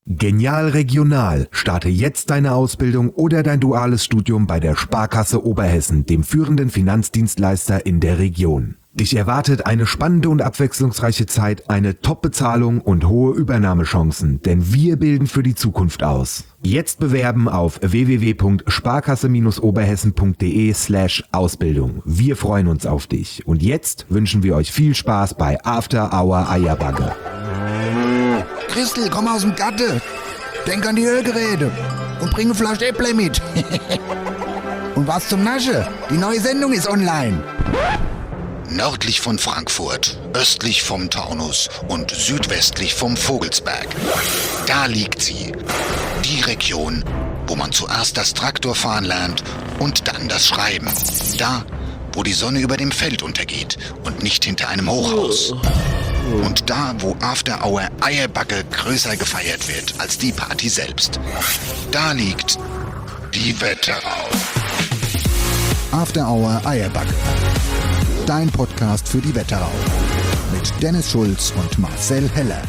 Genial Regional. Starte jetzt deine Ausbildung oder dein duales Studium bei der Sparkasse Oberhessen, dem führenden Finanzdienstleister in der Region. Dich erwartet eine spannende und abwechslungsreiche Zeit, eine Top-Bezahlung und hohe Übernahmechancen, denn wir bilden für die Zukunft aus. Jetzt bewerben auf www.sparkasse-oberhessen.de/Ausbildung. Wir freuen uns auf dich. Und jetzt wünschen wir euch viel Spaß bei After Hour Eierbagge. Christel, komm aus dem Gatte. Denk an die Hörgeräte und bring eine Flasche Äpple mit. Und was zum Nasche? Die neue Sendung ist online. Nördlich von Frankfurt, östlich vom Taunus und südwestlich vom Vogelsberg. Da liegt sie. Die Region, wo man zuerst das Traktorfahren lernt und dann das Schreiben. Da, wo die Sonne über dem Feld untergeht und nicht hinter einem Hochhaus. Und da, wo After Hour Eierbagge größer gefeiert wird als die Party selbst. Da liegt die Wetterau. After Hour Eierbagge. Dein Podcast für die Wetterau. Mit Dennis Schulz und Marcel Heller.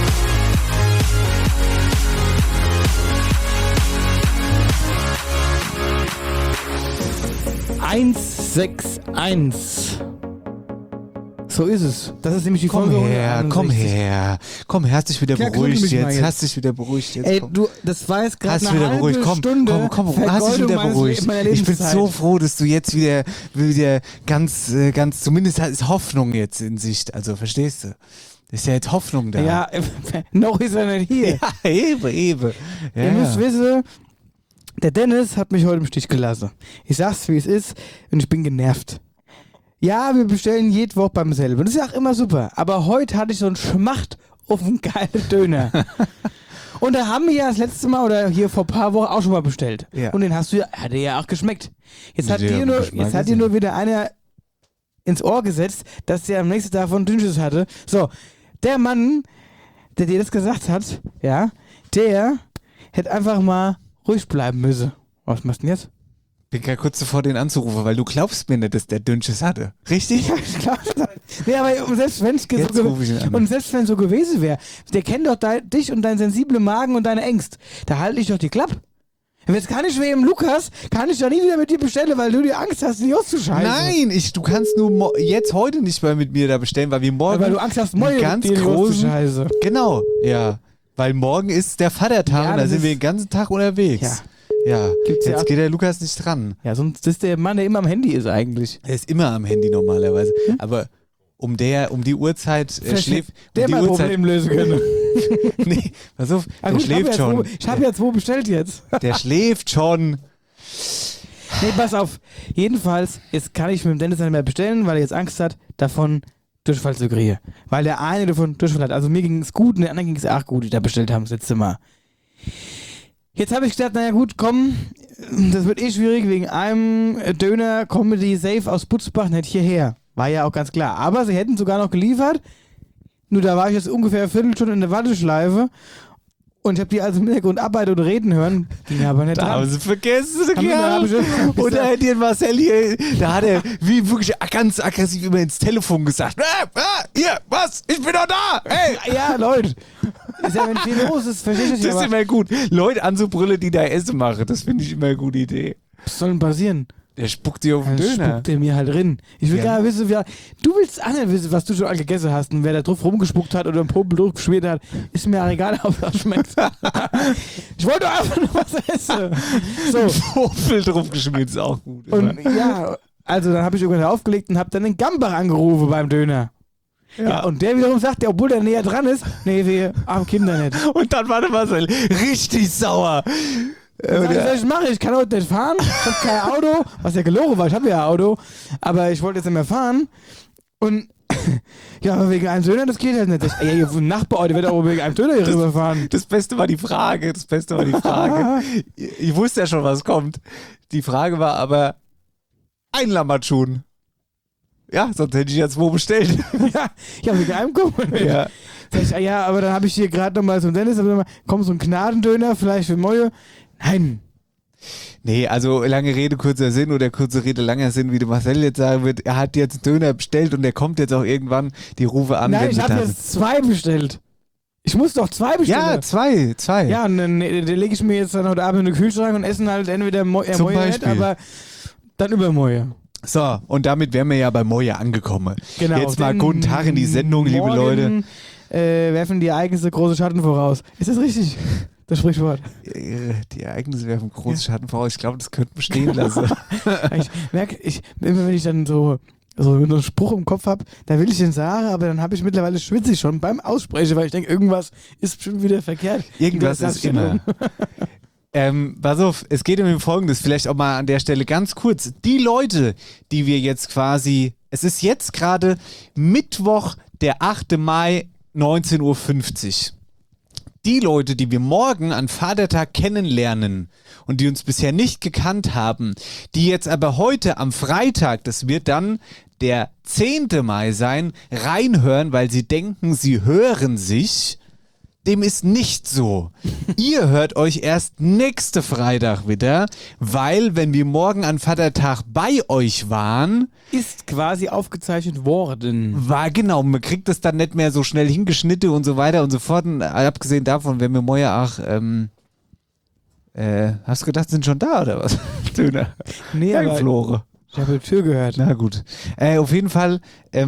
(161). So ist es. Das ist nämlich die Folge. Komm her. Hast dich wieder beruhigt jetzt. Hast dich wieder beruhigt jetzt. Ey, du, das war jetzt gerade eine halbe Stunde. Komm, hast dich wieder beruhigt. Ich bin so froh, dass du jetzt wieder ganz, zumindest ist Hoffnung jetzt in Sicht. Also, verstehst du? Ist ja jetzt Hoffnung da. Ja, noch ist er nicht hier. Ja, eben. Ja. Ihr müsst wissen, der Dennis hat mich heute im Stich gelassen. Ich sag's, wie es ist, und ich bin genervt. Ja, wir bestellen jede Woche beim selben. Das ist ja auch immer super. Aber heute hatte ich so einen Schmacht auf einen geilen Döner. Und da haben wir ja das letzte Mal oder hier vor ein paar Wochen auch schon mal bestellt. Ja. Und den hat dir ja auch geschmeckt. Jetzt hat dir nur wieder einer ins Ohr gesetzt, dass der am nächsten Tag von Dünnschiss hatte. So, der Mann, der dir das gesagt hat, ja, der hätte einfach mal ruhig bleiben müssen. Was machst du denn jetzt? Ich bin gerade kurz davor, den anzurufen, weil du glaubst mir nicht, dass der Dünnschiss hatte. Richtig? Ja, ich glaube das. Nee, aber selbst wenn es so gewesen wäre, der kennt doch dich und deinen sensiblen Magen und deine Ängste. Da halte ich doch die Klappe. Jetzt kann ich wegen Lukas, kann ich doch nie wieder mit dir bestellen, weil du die Angst hast, die auszuscheißen. Nein, du kannst nur jetzt heute nicht mehr mit mir da bestellen, weil wir morgen weil du Angst hast, morgen ganz großen. Genau, ja. Weil morgen ist der Vatertag und da sind wir den ganzen Tag unterwegs. Ja, jetzt geht der Lukas nicht dran. Ja, sonst ist der Mann, der immer am Handy ist eigentlich. Er ist immer am Handy normalerweise. Aber um die Uhrzeit schläft... Der mein Problem lösen können. Nee, pass auf, der schläft schon. Ich habe ja 2 bestellt jetzt. Der schläft schon. Nee, pass auf. Jedenfalls, jetzt kann ich mit dem Dennis nicht mehr bestellen, weil er jetzt Angst hat, davon Durchfall zu kriegen. Weil der eine davon Durchfall hat. Also mir ging es gut und der andere ging es auch gut, die da bestellt haben das letzte Mal. Jetzt habe ich gedacht, naja gut, komm, das wird schwierig, wegen einem Döner Comedy Safe aus Butzbach nicht hierher. War ja auch ganz klar. Aber sie hätten sogar noch geliefert. Nur da war ich jetzt ungefähr eine Viertelstunde in der Warteschleife. Und ich habe die also im Hintergrund arbeiten und reden hören. Ging aber nicht dran. Da haben sie vergessen. Und da hat den Marcel hier, da hat er wie wirklich ganz aggressiv immer ins Telefon gesagt. Hier, was? Ich bin doch da! Hey! Ja, Leute. Ist ja, wenn viel los ist, verstehe ich das. Das ist immer gut. Leute anzubrüllen, die da Essen machen, das finde ich immer eine gute Idee. Was soll denn passieren? Der spuckt dir auf den Döner. Spuckt der mir halt drin. Ich will gerne wissen, du willst auch nicht wissen, was du schon gegessen hast und wer da drauf rumgespuckt hat oder einen Popel draufgeschmiert hat. Ist mir auch egal, ob das schmeckt. Ich wollte einfach nur was essen. So. Popel draufgeschmiert ist auch gut. Und ja, also dann habe ich irgendwann aufgelegt und habe dann den Gambach angerufen beim Döner. Ja, und der wiederum sagt, obwohl der näher dran ist, nee, wir haben Kinder nicht. Und dann war der Marcel richtig sauer. Was mache ich? Kann heute nicht fahren. Ich habe kein Auto. Was ja gelogen war. Ich habe ja ein Auto. Aber ich wollte jetzt nicht mehr fahren. Und ja, aber wegen einem Döner, das geht halt nicht. Ja, ihr Nachbar heute wird auch wegen einem Döner hier rüberfahren. Das Beste war die Frage. Ich wusste ja schon, was kommt. Die Frage war aber ein Lammertschuhn. Ja, sonst hätte ich jetzt wo bestellt. Ja, wegen einem kommen. Ja. Sag ich, ja, aber dann habe ich hier gerade nochmal zum Dennis, komm, so ein Gnadendöner, vielleicht für Moje. Nein. Nee, also lange Rede, kurzer Sinn oder kurze Rede, langer Sinn, wie der Marcel jetzt sagen wird. Er hat jetzt Döner bestellt und der kommt jetzt auch irgendwann, die Rufe an. Nein, ich habe jetzt 2 bestellt. Ich muss doch 2 bestellen. Ja, zwei. Ja, und dann lege ich mir jetzt dann heute Abend in den Kühlschrank und essen halt entweder Zum Moje nicht, Beispiel. aber dann Übermoje. So, und damit wären wir ja bei Moje angekommen. Genau. Jetzt mal denn guten Tag in die Sendung, liebe morgen, Leute. Werfen die Ereignisse große Schatten voraus. Ist das richtig? Das Sprichwort. Die Ereignisse werfen große Schatten voraus. Ich glaube, das könnten wir stehen lassen. Ich merke, immer wenn ich dann so einen Spruch im Kopf habe, dann will ich den sagen, aber dann habe ich mittlerweile schwitze ich schon beim Aussprechen, weil ich denke, irgendwas ist bestimmt wieder verkehrt. Irgendwas ist immer. Pass auf, es geht um Folgendes, vielleicht auch mal an der Stelle ganz kurz. Die Leute, die wir jetzt quasi, es ist jetzt gerade Mittwoch, der 8. Mai, 19:50 Uhr. Die Leute, die wir morgen an Vatertag kennenlernen und die uns bisher nicht gekannt haben, die jetzt aber heute am Freitag, das wird dann der 10. Mai sein, reinhören, weil sie denken, sie hören sich, dem ist nicht so. Ihr hört euch erst nächste Freitag wieder, weil wenn wir morgen an Vatertag bei euch waren, Ist quasi aufgezeichnet worden. war genau, man kriegt das dann nicht mehr so schnell hingeschnitten und so weiter und so fort. Und abgesehen davon, wenn wir morgen auch, hast du gedacht, sind schon da oder was? Döner. Nee, aber Flore. ich habe die Tür gehört. Na gut. Auf jeden Fall,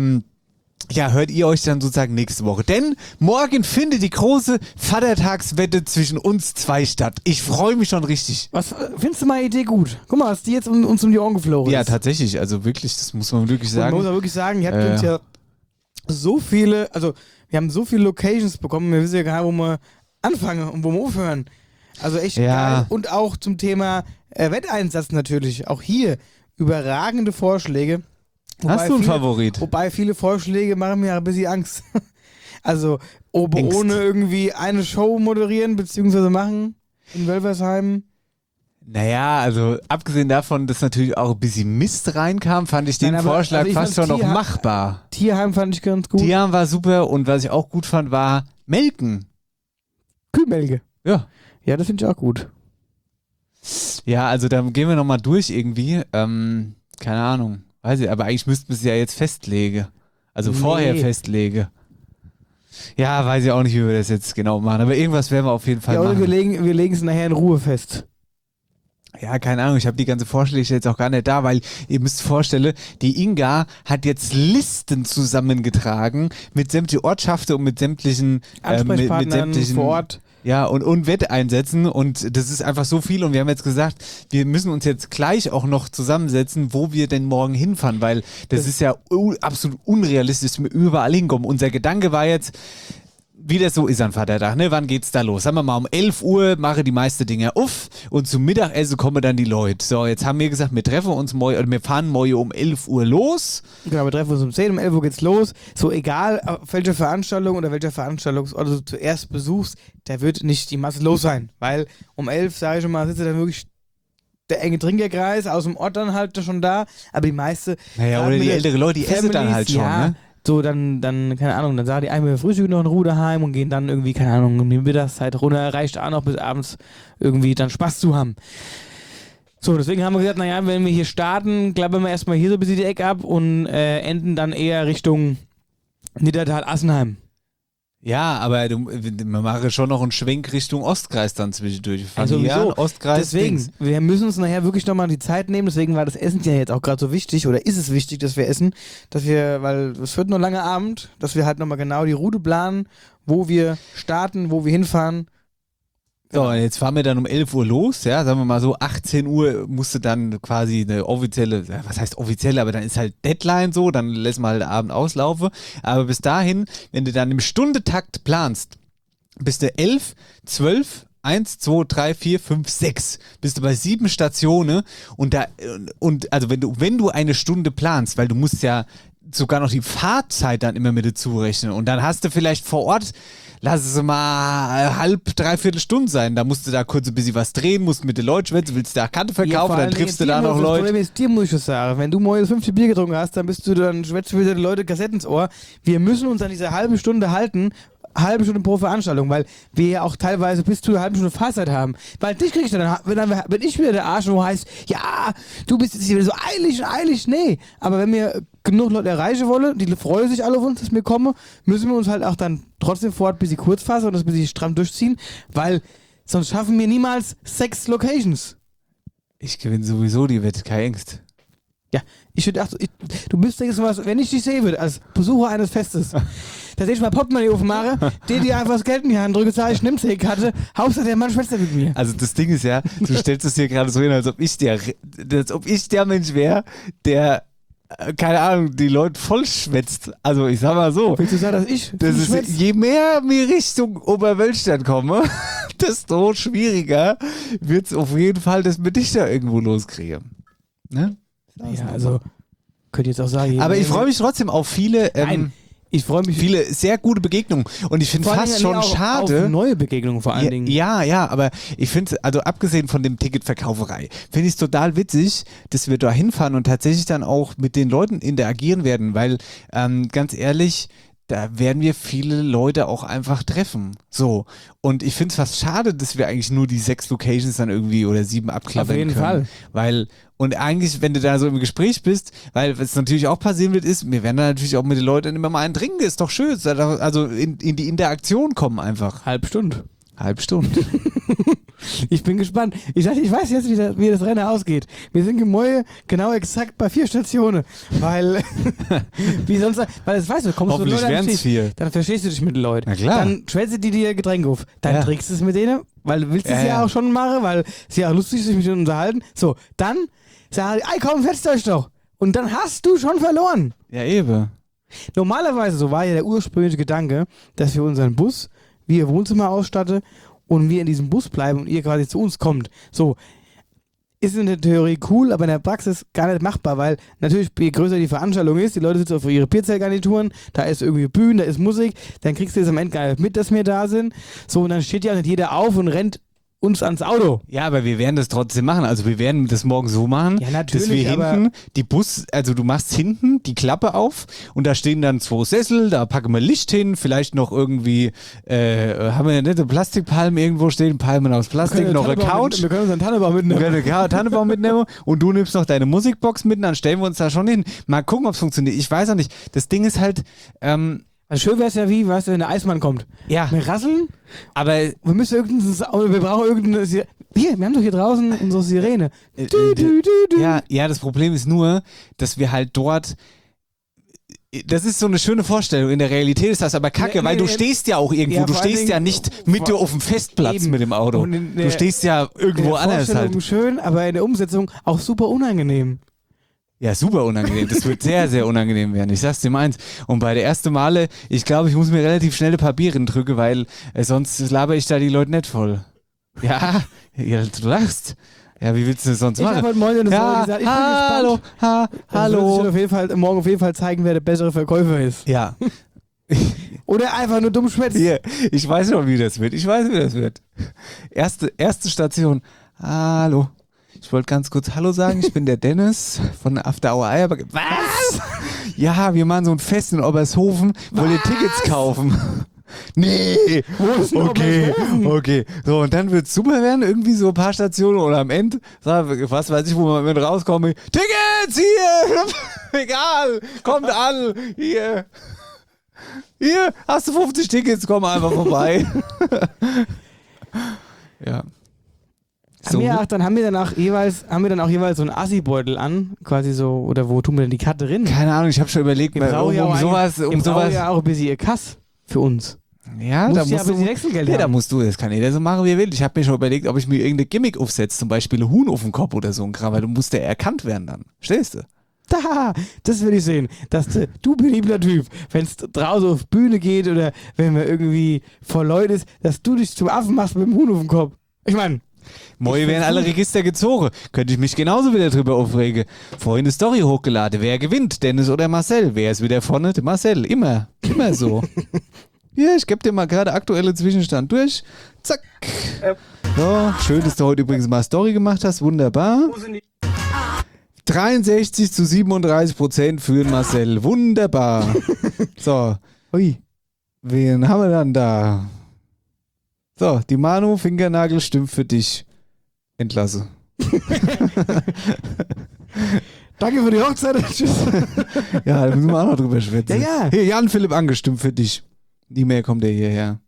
ja, hört ihr euch dann sozusagen nächste Woche. Denn morgen findet die große Vatertagswette zwischen uns zwei statt. Ich freue mich schon richtig. Was findest du meine Idee gut? Guck mal, was die jetzt uns um die Ohren geflogen Ja, ist. tatsächlich. Also wirklich, das muss man wirklich Und man muss sagen. auch wirklich sagen, ihr habt uns ja so viele, also wir haben so viele Locations bekommen, wir wissen ja gar nicht, wo wir anfangen und wo wir aufhören. Also echt Ja. geil. Und auch zum Thema Wetteinsatz natürlich. Auch hier überragende Vorschläge. Hast du einen Favorit? Wobei viele Vorschläge machen mir ein bisschen Angst. Also Ängst. ohne irgendwie eine Show moderieren bzw. machen in Wölversheim. Naja, also abgesehen davon, dass natürlich auch ein bisschen Mist reinkam, fand ich den Nein, aber, Vorschlag also ich fast fand schon noch Tierheim- machbar. Tierheim fand ich ganz gut. Tierheim war super und was ich auch gut fand, war Melken. Kühlmelke. Ja. Ja, das finde ich auch gut. Ja, also da gehen wir nochmal durch irgendwie. Keine Ahnung. Weiß ich, aber eigentlich müssten wir es ja jetzt festlegen. Also Nee. vorher festlegen. Ja, weiß ich auch nicht, wie wir das jetzt genau machen. Aber irgendwas werden wir auf jeden Fall Ja, oder machen. wir legen es nachher in Ruhe fest. Ja, keine Ahnung, ich habe die ganze Vorschläge jetzt auch gar nicht da, weil ihr müsst vorstellen, die Inga hat jetzt Listen zusammengetragen mit sämtlichen Ortschaften und mit sämtlichen Ansprechpartnern vor Ort. Ja, und Wetteinsätzen und das ist einfach so viel und wir haben jetzt gesagt, wir müssen uns jetzt gleich auch noch zusammensetzen, wo wir denn morgen hinfahren, weil das ist ja absolut unrealistisch, dass wir überall hinkommen. Unser Gedanke war jetzt, wie das so ist an Vatertag, ne? Wann geht's da los? Sagen wir mal, um 11 Uhr mache die meisten Dinge auf und zum Mittagessen kommen dann die Leute. So, jetzt haben wir gesagt, wir treffen uns morgen, oder wir fahren morgen um 11 Uhr los. Genau, wir treffen uns um 10, um 11 Uhr geht's los. So egal, auf welcher Veranstaltung oder welcher Veranstaltungsort du zuerst besuchst, da wird nicht die Masse los sein. Weil um 11, sage ich schon mal, sitzt dann wirklich der enge Trinkerkreis aus dem Ort dann halt schon da. Aber die meiste... Naja, gerade oder die mit ältere Leute, die essen dann Families, halt schon, ja, ne? So, dann, keine Ahnung, dann sagen die einmal, wir frühstücken noch in Ruhe daheim und gehen dann irgendwie, keine Ahnung, um die Mittagszeit runter, reicht auch noch bis abends irgendwie dann Spaß zu haben. So, deswegen haben wir gesagt, naja, wenn wir hier starten, klappern wir erstmal hier so ein bisschen die Ecke ab und enden dann eher Richtung Niddertal-Assenheim. Ja, aber wir machen schon noch einen Schwenk Richtung Ostkreis dann zwischendurch. Wir fahren Also hier sowieso. an, Ostkreis, Deswegen, links. wir müssen uns nachher wirklich nochmal die Zeit nehmen, deswegen war das Essen ja jetzt auch gerade so wichtig, oder ist es wichtig, dass wir essen, dass wir, weil es wird noch ein langer Abend, dass wir halt nochmal genau die Route planen, wo wir starten, wo wir hinfahren. So, und jetzt fahren wir dann um 11 Uhr los, ja, sagen wir mal so, 18 Uhr musste dann quasi eine offizielle, was heißt offizielle, aber dann ist halt Deadline so, dann lässt man halt den Abend auslaufen, aber bis dahin, wenn du dann im Stundetakt planst, bist du 11, 12, 1, 2, 3, 4, 5, 6, bist du bei 7 Stationen und also wenn du eine Stunde planst, weil du musst ja sogar noch die Fahrzeit dann immer mit dazu rechnen und dann hast du vielleicht vor Ort, lass es mal dreiviertel Stunde sein. Da musst du da kurz ein bisschen was drehen, musst mit den Leuten schwätzen, willst du da Karte verkaufen, dann triffst du da noch Das Leute. Problem ist, dir muss ich das sagen, wenn du morgens 50 Bier getrunken hast, dann schwätzt du wieder die Leute Kassetten ins Ohr. Wir müssen uns an diese halbe Stunde halten, halbe Stunde pro Veranstaltung, weil wir ja auch teilweise bis zu einer halben Stunde Fahrzeit haben. Weil dich krieg ich dann wenn ich wieder der Arsch, wo heißt, ja, du bist jetzt hier wieder so eilig, nee. Aber wenn wir genug Leute erreichen wollen, die freuen sich alle auf uns, dass wir kommen, müssen wir uns halt auch dann trotzdem vor Ort ein bisschen kurz fassen und das ein bisschen stramm durchziehen, weil sonst schaffen wir niemals 6 Locations. Ich gewinne sowieso die Wette, keine Angst. Ja, ich würde auch, du bist jetzt was, wenn ich dich sehen würde, als Besucher eines Festes, dass ich mal Portemonnaie aufmache, dir einfach das Geld in die Hand drücke, sage ich, nimm's die Karte, Hauptsache der Mann schwätzt mit mir. Also das Ding ist ja, du stellst es hier gerade so hin, als ob ich der Mensch wäre, der, keine Ahnung, die Leute voll schwätzt. Also ich sag mal so. Willst du sagen, dass ich ist, je mehr wir Richtung Oberwölstadt komme, desto schwieriger wird es auf jeden Fall, dass wir dich da irgendwo loskriegen. Ne? Ja, also könnte jetzt auch sagen. Aber ich freue mich trotzdem auf viele, ich freue mich viele sehr gute Begegnungen und ich finde fast schon schade. Auf neue Begegnungen vor allen Dingen. Ja, aber ich finde, also abgesehen von dem Ticketverkauferei, finde ich es total witzig, dass wir da hinfahren und tatsächlich dann auch mit den Leuten interagieren werden, weil ganz ehrlich, da werden wir viele Leute auch einfach treffen. So. Und ich finde es fast schade, dass wir eigentlich nur die 6 Locations dann irgendwie oder 7 abklappern können. Auf jeden Fall. Weil, und eigentlich, wenn du da so im Gespräch bist, weil was natürlich auch passieren wird, ist, wir werden da natürlich auch mit den Leuten immer mal einen trinken, ist doch schön. Also in die Interaktion kommen einfach. Halbe Stunde. Ich bin gespannt. Ich weiß jetzt, wie das Rennen ausgeht. Wir sind genau exakt bei 4 Stationen. Weil, wie sonst, weil das weißt du, kommst du mit Leuten, dann verstehst du dich mit den Leuten. Na klar. Dann schwätzt die dir Getränke auf. Dann trinkst du es mit denen, weil du willst es ja auch schon machen, weil es ja auch lustig ist, sich mit denen unterhalten. So, dann sag ich, ey komm, fetzt euch doch. Und dann hast du schon verloren. Ja, eben. Normalerweise, so war ja der ursprüngliche Gedanke, dass wir unseren Bus wie ihr Wohnzimmer ausstatte und wir in diesem Bus bleiben und ihr quasi zu uns kommt. So, ist in der Theorie cool, aber in der Praxis gar nicht machbar, weil natürlich, je größer die Veranstaltung ist, die Leute sitzen auf ihre Bierzeltgarnituren, da ist irgendwie Bühnen, da ist Musik, dann kriegst du jetzt am Ende gar nicht mit, dass wir da sind. So, und dann steht ja nicht jeder auf und rennt uns ans Auto. Ja, aber wir werden das trotzdem machen. Also wir werden das morgen so machen, ja, natürlich, dass wir hinten also du machst hinten die Klappe auf und da stehen dann 2 Sessel, da packen wir Licht hin, vielleicht noch irgendwie, haben wir ja nicht eine Plastikpalme irgendwo stehen, Palmen aus Plastik, noch eine Couch. Wir können uns einen Tannenbaum mitnehmen. Wir können einen Tannenbaum mitnehmen und du nimmst noch deine Musikbox mit, dann stellen wir uns da schon hin. Mal gucken, ob es funktioniert. Ich weiß auch nicht. Das Ding ist halt, also schön wäre es ja wie, weißt du, wenn der Eismann kommt. Ja. Wir rasseln, aber wir brauchen irgendeine wir haben doch hier draußen unsere Sirene. Ja, das Problem ist nur, dass wir halt dort, das ist so eine schöne Vorstellung, in der Realität ist das aber kacke, weil du stehst ja auch irgendwo, du stehst ja nicht mit dir auf dem Festplatz eben. Mit dem Auto. Du stehst ja irgendwo anders halt. Schön, aber in der Umsetzung auch super unangenehm. Ja, super unangenehm. Das wird sehr, sehr unangenehm werden. Ich sag's dir mal eins. Und bei der ersten Male, ich glaube, ich muss mir relativ schnell ein paar Bieren drücken, weil sonst laber ich da die Leute nicht voll. Ja, du lachst. Ja, wie willst du das sonst machen? Ich habe heute Morgen gesagt, ich bin hallo, hallo. Ich morgen auf jeden Fall zeigen, wer der bessere Verkäufer ist. Ja. Oder einfach nur dumm schwätzen. Hier, ich weiß noch, wie das wird. Erste Station. Hallo. Ich wollte ganz kurz Hallo sagen, ich bin der Dennis von After Hour Eierberg. Was? Ja, wir machen so ein Fest in Obershofen, wollt ihr Tickets kaufen? Nee, okay. So, und dann wird es super werden, irgendwie so ein paar Stationen oder am Ende, was weiß ich, wo man mit rauskommt. Tickets hier! Egal, kommt an, hier, hast du 50 Tickets, komm einfach vorbei. Ja. So. Haben wir dann auch jeweils so einen Assi-Beutel an, quasi so, oder wo tun wir denn die Karte drin? Keine Ahnung, ich habe schon überlegt, um sowas. Ja auch ein bisschen Kass für uns. Ja, da musst du Wechselgeld haben. Da musst du, das kann jeder so machen, wie er will. Ich habe mir schon überlegt, ob ich mir irgendeine Gimmick aufsetze, zum Beispiel ein Huhn auf den Kopf oder so ein Kram, weil du musst ja erkannt werden dann. Verstehst du? Das will ich sehen. Du beliebter Typ, wenn es draußen auf Bühne geht oder wenn man irgendwie vor Leuten ist, dass du dich zum Affen machst mit dem Huhn auf dem Kopf. Ich meine, Moi werden alle Register gezogen. Könnte ich mich genauso wieder drüber aufregen. Vorhin eine Story hochgeladen. Wer gewinnt? Dennis oder Marcel? Wer ist wieder vorne? Marcel. Immer so. Ja, ich gebe dir mal gerade aktuelle Zwischenstand durch. Zack. So, schön, dass du heute übrigens mal Story gemacht hast. Wunderbar. 63% für Marcel. Wunderbar. So. Ui. Wen haben wir dann da? So, die Manu, Fingernagel stimmt für dich. Entlasse. Danke für die Hochzeit. Tschüss. Ja, da müssen wir auch noch drüber schwätzen. Ja, ja. Hier, Jan Philipp angestimmt für dich. Die Mail kommt ja hierher.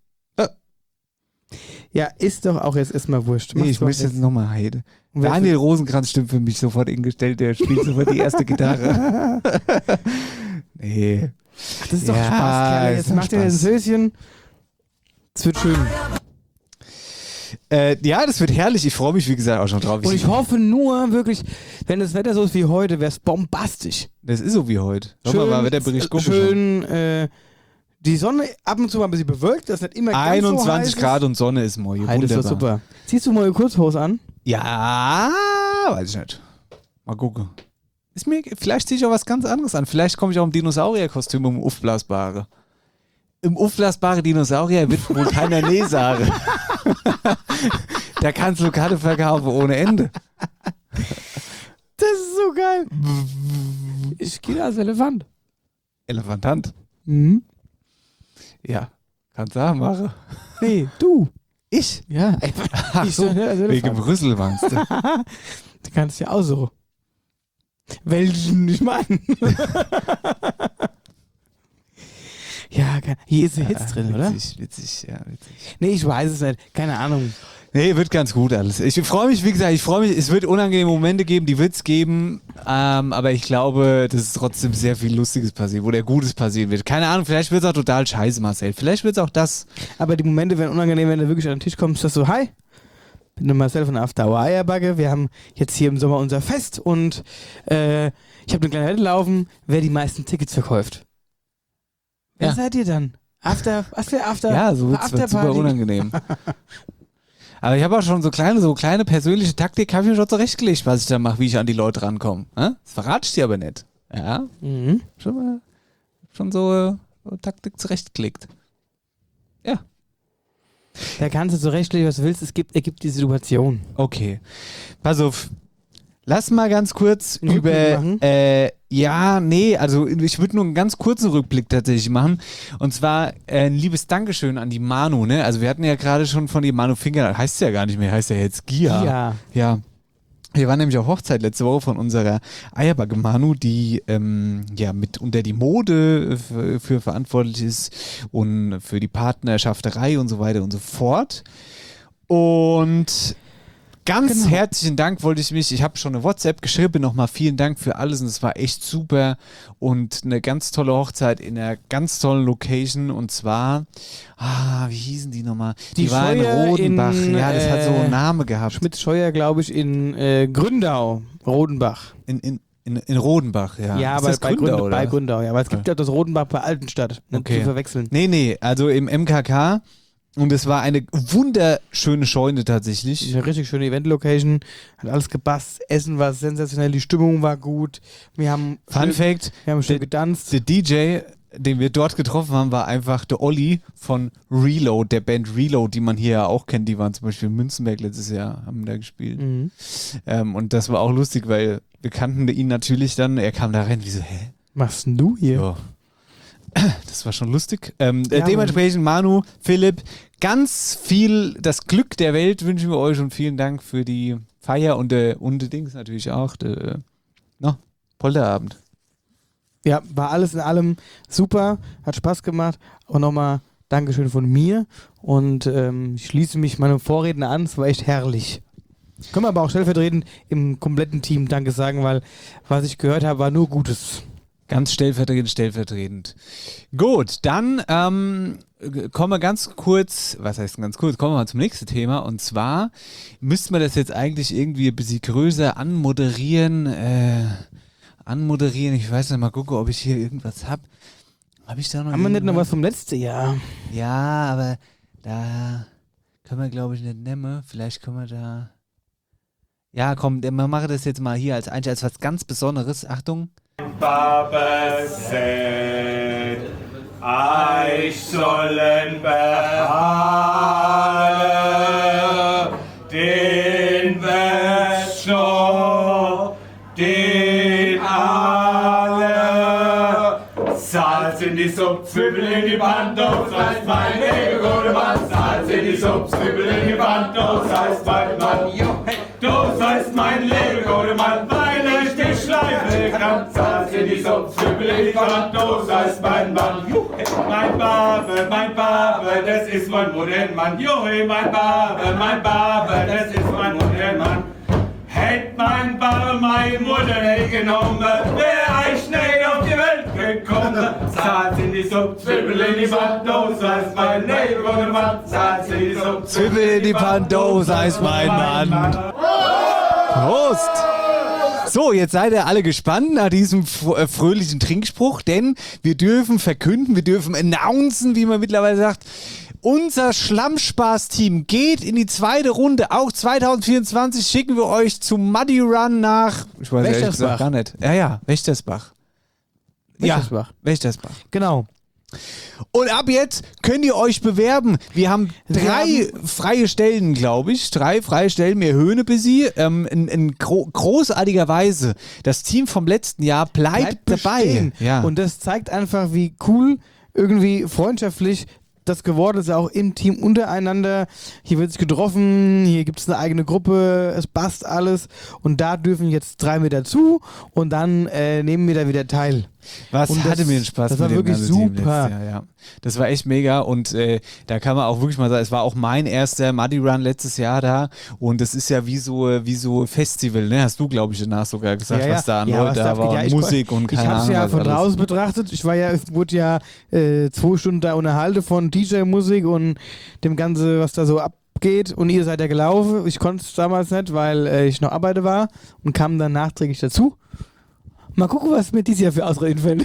Ja, ist doch auch jetzt erstmal wurscht. Nee, ich möchte jetzt nochmal Heide. Daniel Rosenkranz stimmt für mich sofort hingestellt, der spielt sofort die erste Gitarre. Nee. Ach, das ist doch Ja, Spaß, Kerle. Jetzt ist macht ihr ein Spaß. Söschen. Es wird schön. Ja, das wird herrlich. Ich freue mich, wie gesagt, auch schon drauf. Und ich hoffe nur wirklich, wenn das Wetter so ist wie heute, wäre es bombastisch. Das ist so wie heute. Schau mal, Wetterbericht gucken. schön die Sonne ab und zu mal ein bisschen bewölkt, das ist nicht immer ganz 21 so heiß Grad und Sonne ist morgen. Heute ist Wunderbar. das super. Ziehst du mal Kurzhose an? Ja, weiß ich nicht. Mal gucken. Vielleicht ziehe ich auch was ganz anderes an. Vielleicht komme ich auch im Dinosaurierkostüm im Aufblasbare. Im aufblasbare Dinosaurier wird wohl keiner Nee sagen. Da kannst du Karte verkaufen ohne Ende. Das ist so geil. Ich gehe als Elefant. Elefantant. Mhm. Ja, kannst du auch machen. Nee, du. Ich? Ja. Ach Ich so, soll als wegen Elefant. Brüssel meinst du? Du kannst ja auch so. Welchen, ich meine. Ja, hier ist ein Hitz drin, oder? Witzig, ja, witzig. Nee, ich weiß es nicht. Keine Ahnung. Nee, wird ganz gut alles. Ich freue mich, wie gesagt, es wird unangenehme Momente geben, die wird es geben, aber ich glaube, dass es trotzdem sehr viel Lustiges passiert, wo der Gutes passieren wird. Keine Ahnung, vielleicht wird es auch total scheiße, Marcel. Vielleicht wird es auch das. Aber die Momente werden unangenehm, wenn du wirklich an den Tisch kommst, dass du, hi, bin der Marcel von After Hour Eierbacke. Wir haben jetzt hier im Sommer unser Fest und ich habe eine kleine Wette laufen, wer die meisten Tickets verkauft. Wer Ja. seid ihr dann? Was für After? Ja, so wird es super Afterparty? unangenehm. Aber ich habe auch schon so kleine persönliche Taktik, habe ich mir schon zurechtgelegt, was ich da mache, wie ich an die Leute rankomme. Das verrate ich dir aber nicht. Ja, Mhm. schon so Taktik zurechtgelegt. Ja. Da kannst du zurechtlegen, was du willst. Ergibt die Situation. Okay. Pass auf. Lass mal ganz kurz Einen Rückblick über. machen? Also ich würde nur einen ganz kurzen Rückblick tatsächlich machen. Und zwar ein liebes Dankeschön an die Manu, ne? Also wir hatten ja gerade schon von ihr Manu Finger, heißt ja gar nicht mehr, heißt ja jetzt Gia. Ja. Ja. Wir waren nämlich auf Hochzeit letzte Woche von unserer Eierbacke Manu, die mit unter die Mode für verantwortlich ist und für die Partnerschafterei und so weiter und so fort. Und ganz herzlichen Dank ich habe schon eine WhatsApp geschrieben, nochmal vielen Dank für alles und es war echt super und eine ganz tolle Hochzeit in einer ganz tollen Location und zwar, wie hießen die nochmal? Die war in Scheuer Rodenbach, in, ja, das hat so einen Namen gehabt. Schmidt-Scheuer, glaube ich, in Gründau, Rodenbach. In Rodenbach, ja. Ja, Ist aber das Gründau, oder? bei Gründau, ja. Aber es gibt ja das Rodenbach bei Altenstadt, nicht Okay. zu verwechseln. Nee, also im MKK und es war eine wunderschöne Scheune tatsächlich. Eine richtig schöne Event-Location, hat alles gepasst, Essen war sensationell, die Stimmung war gut. Wir haben Fun Fact, schön getanzt. der DJ, den wir dort getroffen haben, war einfach der Olli von Reload, der Band Reload, die man hier ja auch kennt. Die waren zum Beispiel in Münzenberg letztes Jahr, haben da gespielt. Mhm. Und das war auch lustig, weil wir kannten ihn natürlich dann. Er kam da rein, wie so, hä? Was machst denn du hier? Ja. Das war schon lustig. Dementsprechend, Manu, Philipp, ganz viel das Glück der Welt wünschen wir euch und vielen Dank für die Feier und Dings natürlich auch. Polterabend. Ja, war alles in allem super, hat Spaß gemacht. Und nochmal Dankeschön von mir. Und ich schließe mich meinem Vorredner an, es war echt herrlich. Können wir aber auch stellvertretend im kompletten Team Danke sagen, weil was ich gehört habe, war nur Gutes. Ganz stellvertretend. Gut, dann kommen wir ganz kurz, kommen wir mal zum nächsten Thema und zwar müssten wir das jetzt eigentlich irgendwie ein bisschen größer anmoderieren, ich weiß nicht, mal gucken, ob ich hier irgendwas habe. Habe ich da noch Haben wir nicht noch irgendwas? was vom letzten Jahr? Ja, aber da können wir glaube ich nicht nehmen, vielleicht können wir da, ja komm, wir machen das jetzt mal hier als was ganz Besonderes, Achtung. Papa said, euch sollen beharren, den Wäscher, den alle, Salz in die Suppe Zwiebel in die Bandos heißt mein Leben, gute Mann. Salz in die Suppe, Zwiebel in die Bandos heißt mein Mann. Das heißt mein Leben, gute Mann, weil ich die Schleife kann. Salz in die Suppe, Zwiebel in die Bandos heißt mein Mann. Mein Babe, das ist mein Modellmann. Johe, mein Babe, das ist mein Modellmann. Hätt mein Babe meine Mutter nicht genommen, wär ich nicht auf die Welt gekommen. Salz in die Suppe, Zwiebel in die Bandos heißt mein Leben, gute Mann. Salz in die Suppe, Zwiebel in die Bandos heißt mein Mann. Prost! So, jetzt seid ihr alle gespannt nach diesem fröhlichen Trinkspruch, denn wir dürfen verkünden, wir dürfen announcen, wie man mittlerweile sagt, unser Schlammspaß-Team geht in die zweite Runde. Auch 2024 schicken wir euch zum Muddy Run nach, ich weiß ehrlich gesagt gar nicht. Ja, Wächtersbach. Wächtersbach. Ja, Wächtersbach. Genau. Und ab jetzt könnt ihr euch bewerben. Wir haben 3 freie Stellen, glaube ich. 3 freie Stellen, mehr Höhne bis sie. Großartigerweise, das Team vom letzten Jahr bleibt dabei. Ja. Und das zeigt einfach, wie cool, irgendwie freundschaftlich das geworden ist, auch im Team untereinander. Hier wird sich getroffen, hier gibt es eine eigene Gruppe, es passt alles. Und da dürfen jetzt 3 mit dazu und dann nehmen wir da wieder teil. Hatte mir einen Spaß. Das war wirklich super. Jahr, ja. Das war echt mega und da kann man auch wirklich mal sagen, es war auch mein erster Muddy Run letztes Jahr da und es ist ja wie so Festival, ne? Hast du, glaube ich, danach sogar gesagt, was da an Leuten da war und Musik und keine Ahnung. Ich habe es ja von draußen betrachtet. Ich wurde ja 2 Stunden da unterhalten von DJ-Musik und dem Ganzen, was da so abgeht und ihr seid ja gelaufen. Ich konnte es damals nicht, weil ich noch arbeite war und kam dann nachträglich dazu. Mal gucken, was mir dieses Jahr für Ausreden fällt.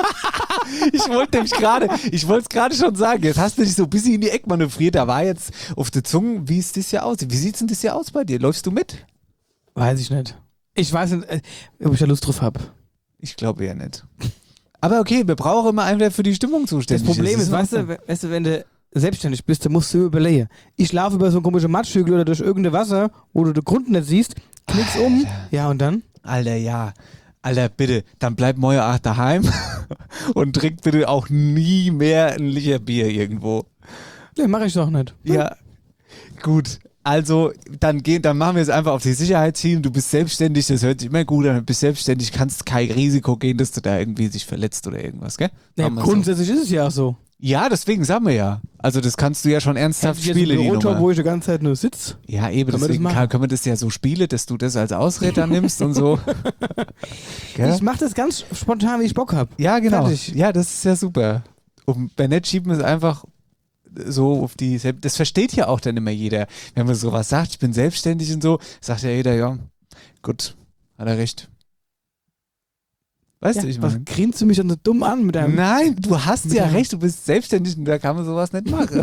Ich wollte es gerade schon sagen, jetzt hast du dich so ein bisschen in die Ecke manövriert, da war jetzt auf der Zunge, wie es das Jahr aussieht. Wie sieht es denn das Jahr aus bei dir? Läufst du mit? Weiß ich nicht. Ich weiß nicht, ob ich da Lust drauf habe. Ich glaube eher nicht. Aber okay, wir brauchen immer einen, der für die Stimmung zuständig ist. Das Problem ist, weißt du, wenn du selbstständig bist, dann musst du überlegen. Ich laufe über so einen komischen Matschhügel oder durch irgendein Wasser, wo du den Grund nicht siehst, knickst um, ja und dann? Alter, bitte, dann bleib morgen auch daheim und trink bitte auch nie mehr ein Licherbier irgendwo. Nee, mach ich doch nicht. Ja, gut. Also, dann machen wir es einfach auf die Sicherheit ziehen. Du bist selbstständig, das hört sich immer gut an. Du bist selbstständig, kannst kein Risiko gehen, dass du da irgendwie sich verletzt oder irgendwas, gell? Ja, grundsätzlich ist es ja auch so. Ja, deswegen sagen wir ja. Also das kannst du ja schon ernsthaft spielen. Ich Bürojob, wo ich die ganze Zeit nur sitze. Ja, eben, deswegen können wir das ja so spielen, dass du das als Ausrede nimmst und so. Ich mache das ganz spontan, wie ich Bock habe. Ja, genau. Fertig. Ja, das ist ja super. Und bei Netz schieben wir es einfach so auf die... Das versteht ja auch dann immer jeder. Wenn man sowas sagt, ich bin selbstständig und so, sagt ja jeder, ja, gut, hat er recht. Weißt du, ich meine. Was grinst du mich dann so dumm an mit deinem... Nein, du hast ja recht, du bist selbstständig und da kann man sowas nicht machen.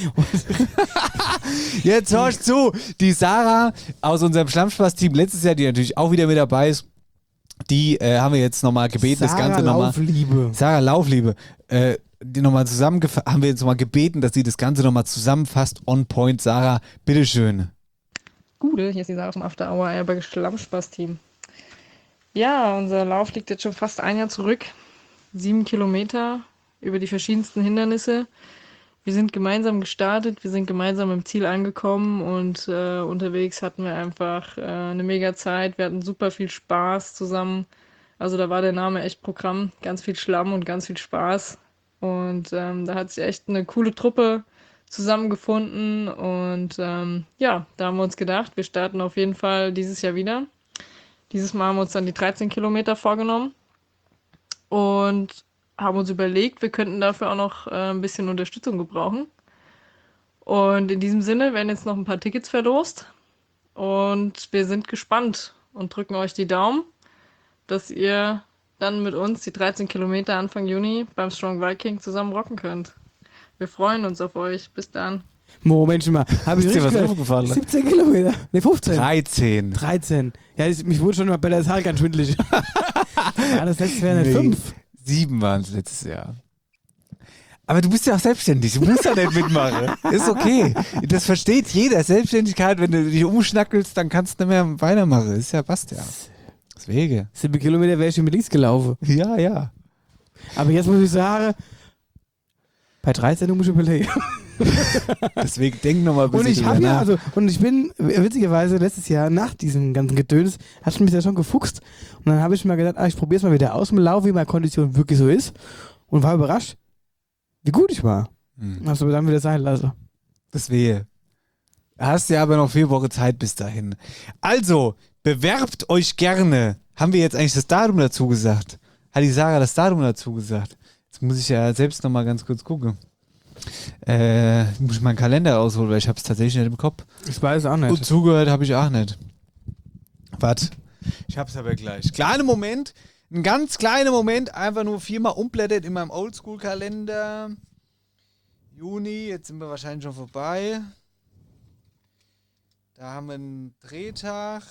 Jetzt hörst zu, die Sarah aus unserem Schlammspaß-Team letztes Jahr, die natürlich auch wieder mit dabei ist, die haben wir jetzt nochmal gebeten, das Ganze nochmal... Sarah Laufliebe. Die nochmal haben wir jetzt nochmal gebeten, dass sie das Ganze nochmal zusammenfasst. On point, Sarah, bitteschön. Gute, hier ist die Sarah vom After Hour Eierberger Schlammspaß-Team. Ja, unser Lauf liegt jetzt schon fast ein Jahr zurück. 7 Kilometer über die verschiedensten Hindernisse. Wir sind gemeinsam gestartet, wir sind gemeinsam im Ziel angekommen und unterwegs hatten wir einfach eine mega Zeit. Wir hatten super viel Spaß zusammen. Also da war der Name echt Programm. Ganz viel Schlamm und ganz viel Spaß. Und da hat sich echt eine coole Truppe zusammengefunden. Und ja, da haben wir uns gedacht, wir starten auf jeden Fall dieses Jahr wieder. Dieses Mal haben wir uns dann die 13 Kilometer vorgenommen und haben uns überlegt, wir könnten dafür auch noch ein bisschen Unterstützung gebrauchen. Und in diesem Sinne werden jetzt noch ein paar Tickets verlost und wir sind gespannt und drücken euch die Daumen, dass ihr dann mit uns die 13 Kilometer Anfang Juni beim Strong Viking zusammen rocken könnt. Wir freuen uns auf euch. Bis dann. Moment mal, habe ich dir was gehört? aufgefallen? 17 Kilometer. Ne, 15. 13. Ja, mich wurde schon mal bei der Zahl ganz schwindelig. Ja, das letzte wäre nicht 5. 7 waren es letztes Jahr. Aber du bist ja auch selbstständig, du musst ja nicht mitmachen. Ist okay. Das versteht jeder. Selbstständigkeit, wenn du dich umschnackelst, dann kannst du nicht mehr weitermachen. Ist ja, passt ja. Deswegen. 7 Kilometer wäre ich schon mit links gelaufen. Ja. Aber jetzt muss ich sagen, Bei 3 Sendungen muss ich überlegen. Deswegen denk nochmal ein Und bisschen ich habe drüber ja, nach. also, und ich bin witzigerweise letztes Jahr nach diesem ganzen Gedöns, hat mich ja schon gefuchst. Und dann habe ich mal gedacht, ich probiere es mal wieder aus im Lauf, wie meine Kondition wirklich so ist. Und war überrascht, wie gut ich war. Und hab's aber dann wieder sein lassen. Das wehe. Hast ja aber noch 4 Wochen Zeit bis dahin. Also, bewerbt euch gerne. Haben wir jetzt eigentlich das Datum dazu gesagt? Hat die Sarah das Datum dazu gesagt? Jetzt muss ich ja selbst nochmal ganz kurz gucken. Muss ich meinen Kalender rausholen, weil ich habe es tatsächlich nicht im Kopf. Ich weiß auch nicht. Und zugehört habe ich auch nicht. Warte, ich hab's aber gleich. Kleiner Moment, ein ganz kleiner Moment, einfach nur 4-mal umblättert in meinem Oldschool-Kalender. Juni, jetzt sind wir wahrscheinlich schon vorbei. Da haben wir einen Drehtag.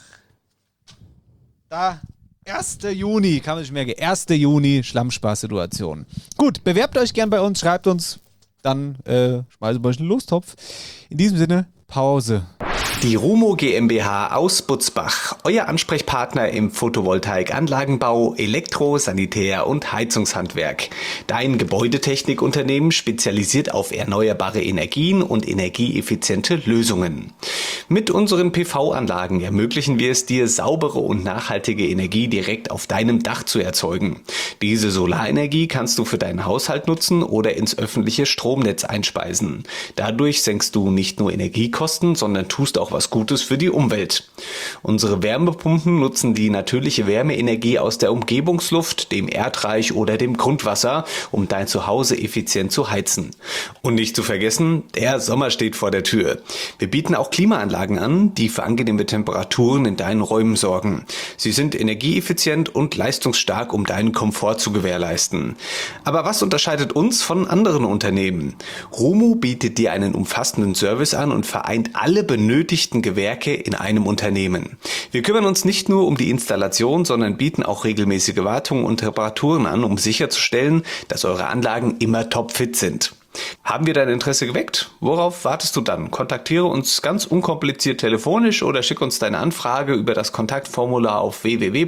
Da, 1. Juni, kann man sich merken. 1. Juni, Schlammspaß-Situation. Gut, bewerbt euch gern bei uns, schreibt uns, dann schmeißen wir euch einen Lostopf. In diesem Sinne, Pause. Die Rumo GmbH aus Butzbach, euer Ansprechpartner im Photovoltaikanlagenbau, Elektro-, Sanitär- und Heizungshandwerk. Dein Gebäudetechnikunternehmen spezialisiert auf erneuerbare Energien und energieeffiziente Lösungen. Mit unseren PV-Anlagen ermöglichen wir es dir, saubere und nachhaltige Energie direkt auf deinem Dach zu erzeugen. Diese Solarenergie kannst du für deinen Haushalt nutzen oder ins öffentliche Stromnetz einspeisen. Dadurch senkst du nicht nur Energiekosten, sondern tust auch was Gutes für die Umwelt. Unsere Wärmepumpen nutzen die natürliche Wärmeenergie aus der Umgebungsluft, dem Erdreich oder dem Grundwasser, um dein Zuhause effizient zu heizen. Und nicht zu vergessen, der Sommer steht vor der Tür. Wir bieten auch Klimaanlagen an, die für angenehme Temperaturen in deinen Räumen sorgen. Sie sind energieeffizient und leistungsstark, um deinen Komfort zu gewährleisten. Aber was unterscheidet uns von anderen Unternehmen? Rumo bietet dir einen umfassenden Service an und vereint alle benötigten Gewerke in einem Unternehmen. Wir kümmern uns nicht nur um die Installation, sondern bieten auch regelmäßige Wartungen und Reparaturen an, um sicherzustellen, dass eure Anlagen immer topfit sind. Haben wir dein Interesse geweckt? Worauf wartest du dann? Kontaktiere uns ganz unkompliziert telefonisch oder schick uns deine Anfrage über das Kontaktformular auf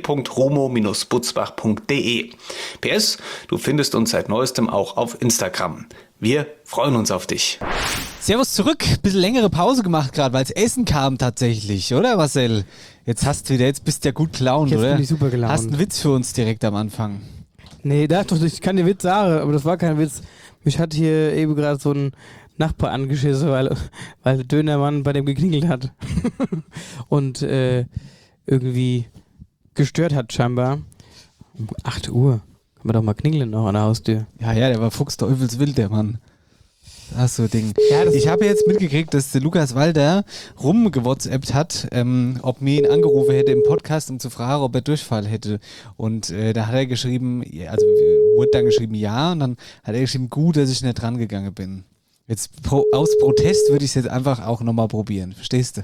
www.rumo-butzbach.de. PS, du findest uns seit neuestem auch auf Instagram. Wir freuen uns auf dich. Servus zurück. Bisschen längere Pause gemacht gerade, weil es Essen kam tatsächlich, oder Marcel? Jetzt bist du ja gut gelaunt, Jetzt oder? bin ich super gelaunt. Hast einen Witz für uns direkt am Anfang. Nee, ich kann dir Witz sagen, aber das war kein Witz. Mich hat hier eben gerade so ein Nachbar angeschissen, weil der Dönermann bei dem geklingelt hat. Und irgendwie gestört hat scheinbar. Um 8 Uhr. Kann man doch mal klingeln noch an der Haustür. Ja, der war fuchsteufelswild, der Mann. Das ist so ein Ding. Ja, Ich habe jetzt mitgekriegt, dass der Lukas Walder rumgewhatsappt hat, ob mir ihn angerufen hätte im Podcast, um zu fragen, ob er Durchfall hätte. Und da hat er geschrieben, also wurde dann geschrieben ja, und dann hat er geschrieben, gut, dass ich nicht dran gegangen bin. Jetzt aus Protest würde ich es jetzt einfach auch nochmal probieren. Verstehst du?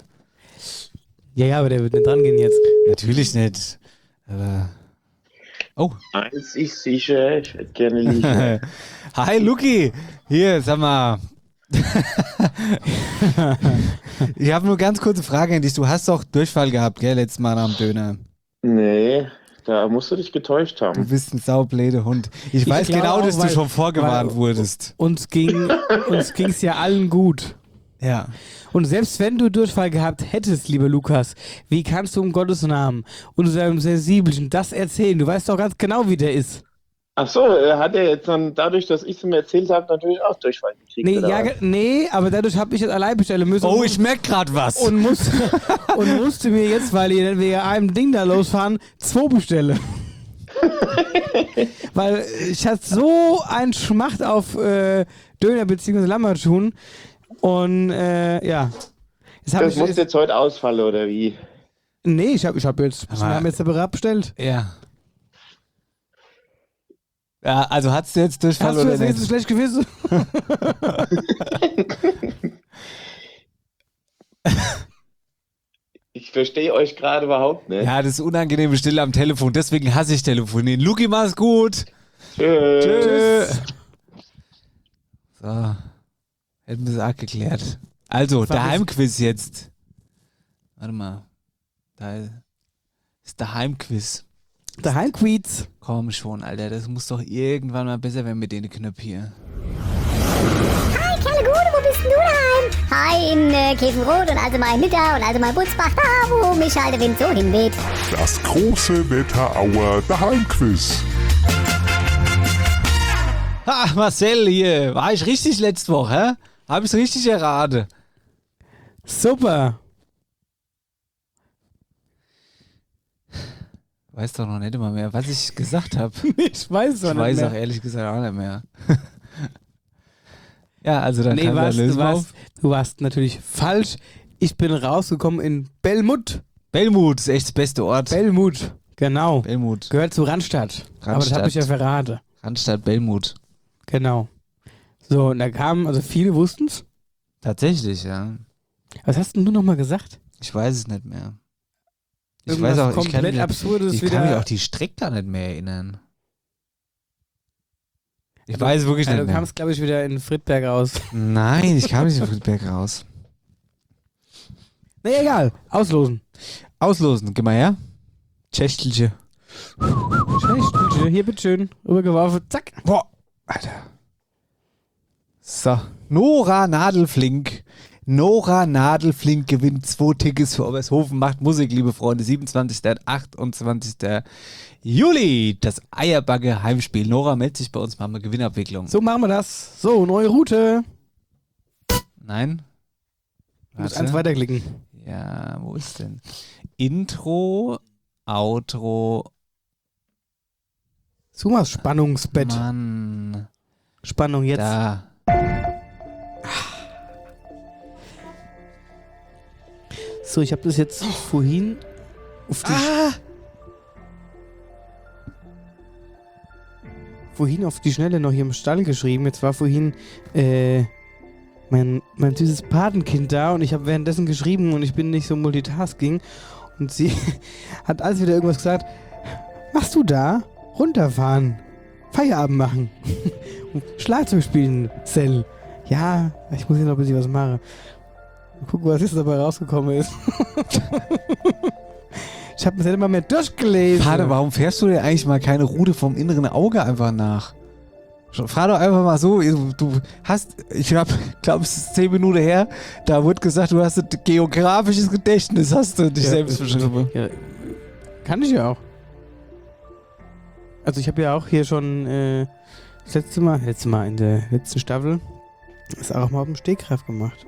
Ja, aber der wird nicht dran gehen jetzt. Natürlich nicht. Aber oh. Eins ist sicher, ich hätte gerne liegen. Hi Luki, hier, sag mal. Ich habe nur ganz kurze Frage an dich. Du hast doch Durchfall gehabt, gell, letztes Mal am Döner. Nee, da musst du dich getäuscht Du haben. bist ein saubläde Hund. Ich weiß glaube genau, auch, dass du weil- schon vorgewarnt weil- wurdest. Uns ging's ja allen gut. Ja. Und selbst wenn du Durchfall gehabt hättest, lieber Lukas, wie kannst du um Gottes Namen unserem Sensibelchen das erzählen? Du weißt doch ganz genau, wie der ist. Ach so, hat er jetzt dann, dadurch, dass ich es ihm erzählt habe, natürlich auch Durchfall gekriegt? Nee, oder ja, was? aber dadurch habe ich jetzt allein bestellen müssen. Oh, ich merke gerade was. und musste mir jetzt, weil ihr wegen einem Ding da losfahren, 2 bestellen. Weil ich hatte so einen Schmacht auf Döner bzw. Lammertschuhen. Und ja. Das muss jetzt heute ausfallen, oder wie? Nee, ich hab jetzt, wir haben jetzt separat bestellt. Ja. Ja, also hattest du jetzt Durchfall Hast du oder das nächste nicht? schlecht gewesen? Ich verstehe euch gerade überhaupt nicht. Ja, das ist unangenehme Stille am Telefon, deswegen hasse ich telefonieren. Luki, mach's gut. Tschüss. Tschüss. So. Hätten wir es auch geklärt. Also, der Heimquiz jetzt. Warte mal. Da ist der Heimquiz. Der Heimquiz. Komm schon, Alter. Das muss doch irgendwann mal besser werden mit den Knöpfen hier. Hi, Kerlegude, wo bist denn du daheim? Hi, in Käfenrot und also mal in Nitter und also mal in Butzbach, da wo mich halt der Wind so hinweht. Das große Wetterauer Daheimquiz. Ha, Marcel hier. War ich richtig letzte Woche, hä? Hab ich's richtig erraten? Super. Weiß doch noch nicht immer mehr, was ich gesagt habe. Ich weiß doch Ich nicht weiß mehr. auch ehrlich gesagt auch nicht mehr. Ja, also dann Nee, kann der lösen auf. du warst natürlich falsch. Ich bin rausgekommen in Belmut. Belmut ist echt das beste Ort. Belmut, genau. Belmut. Gehört zu Randstadt. Aber das habe ich ja verraten. Randstadt Belmut. Genau. So, und da kamen, also viele wussten es. Tatsächlich, ja. Was hast denn du nochmal gesagt? Ich weiß es nicht mehr. Ich Irgendwas weiß auch, komplett Absurdes ich kann wieder. mich auch die Strecke da nicht mehr erinnern. Ich weiß wirklich Also nicht du mehr. kamst, glaube ich, wieder in Friedberg raus. Nein, ich kam nicht in Friedberg raus. Nee, egal. Auslosen. Auslosen, geh mal her. Schächtelche. Schächtelchen. Hier, bitteschön. Rübergeworfen. Zack. Boah, Alter. So, Nora Nadelflink. Nora Nadelflink gewinnt 2 Tickets für Obershofen, macht Musik, liebe Freunde. 27. und 28. Juli. Das Eierbagge Heimspiel. Nora meldet sich bei uns, machen wir Gewinnabwicklung. So machen wir das. So, neue Route. Nein? Du musst eins weiterklicken. Ja, wo ist denn? Intro, Outro. Such mal Spannungsbett. Mann. Spannung jetzt. Da. So, ich habe das jetzt vorhin auf die vorhin auf die Schnelle noch hier im Stall geschrieben. Jetzt war vorhin mein süßes Patenkind da und ich habe währenddessen geschrieben und ich bin nicht so multitasking und sie hat alles wieder irgendwas gesagt. Machst du da? Runterfahren. Feierabend machen. Schlagzeug spielen, Cell. Ja, ich muss jetzt noch ein bisschen was machen. Guck, was jetzt dabei rausgekommen ist. Ich habe das nicht mal mehr durchgelesen. Vater, warum fährst du dir eigentlich mal keine Route vom inneren Auge einfach nach? Fahr doch einfach mal so, du hast, ich glaube, es ist 10 Minuten her, da wurde gesagt, du hast ein geografisches Gedächtnis, hast du dich selbst beschrieben. Ja, kann ich ja auch. Also ich habe ja auch hier schon das letzte Mal in der letzten Staffel das auch mal auf dem Stegreif gemacht.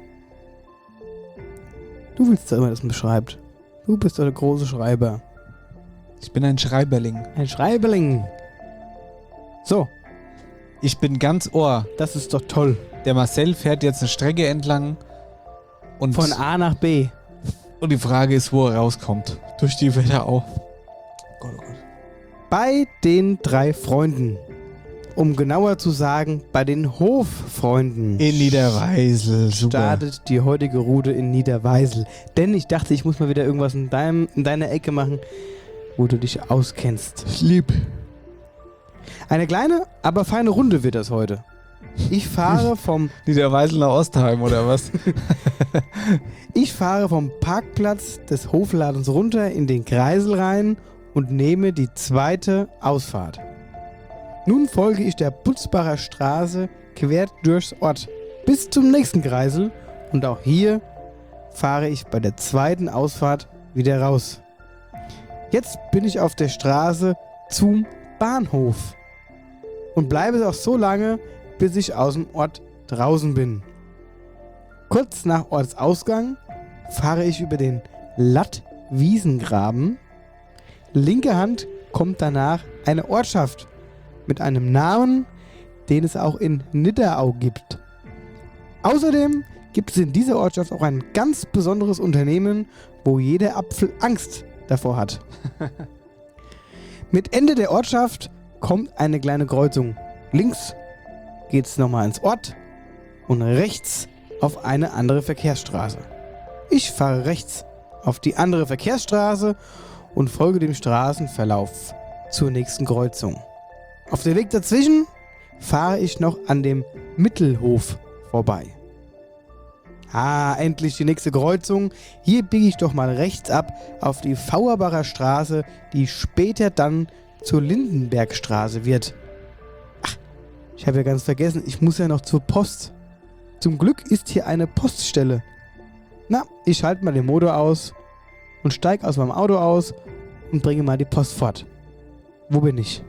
Du willst doch immer, dass man beschreibt. Du bist doch der große Schreiber. Ich bin ein Schreiberling. Ein Schreiberling. So. Ich bin ganz Ohr. Das ist doch toll. Der Marcel fährt jetzt eine Strecke entlang und von A nach B. Und die Frage ist, wo er rauskommt. Durch die Wetterau. Gott, oh Gott. Bei den 3 Freunden. Um genauer zu sagen, bei den Hoffreunden. In Niederweisel. Super. Startet die heutige Route in Niederweisel. Denn ich dachte, ich muss mal wieder irgendwas in deiner Ecke machen, wo du dich auskennst. Lieb. Eine kleine, aber feine Runde wird das heute. Ich fahre vom Niederweisel nach Ostheim oder was? Ich fahre vom Parkplatz des Hofladens runter in den Kreisel rein und nehme die 2. Ausfahrt. Nun folge ich der Butzbacher Straße quer durchs Ort bis zum nächsten Kreisel und auch hier fahre ich bei der 2. Ausfahrt wieder raus. Jetzt bin ich auf der Straße zum Bahnhof und bleibe auch so lange, bis ich aus dem Ort draußen bin. Kurz nach Ortsausgang fahre ich über den Latt-Wiesengraben. Linke Hand kommt danach eine Ortschaft mit einem Namen, den es auch in Nidderau gibt. Außerdem gibt es in dieser Ortschaft auch ein ganz besonderes Unternehmen, wo jeder Apfel Angst davor hat. Mit Ende der Ortschaft kommt eine kleine Kreuzung. Links geht es nochmal ins Ort und rechts auf eine andere Verkehrsstraße. Ich fahre rechts auf die andere Verkehrsstraße und folge dem Straßenverlauf zur nächsten Kreuzung. Auf dem Weg dazwischen fahre ich noch an dem Mittelhof vorbei. Endlich die nächste Kreuzung. Hier biege ich doch mal rechts ab auf die Fauerbacher Straße, die später dann zur Lindenbergstraße wird. Ich habe ja ganz vergessen, ich muss ja noch zur Post. Zum Glück ist hier eine Poststelle. Na, ich schalte mal den Motor aus und steige aus meinem Auto aus und bringe mal die Post fort. Wo bin ich?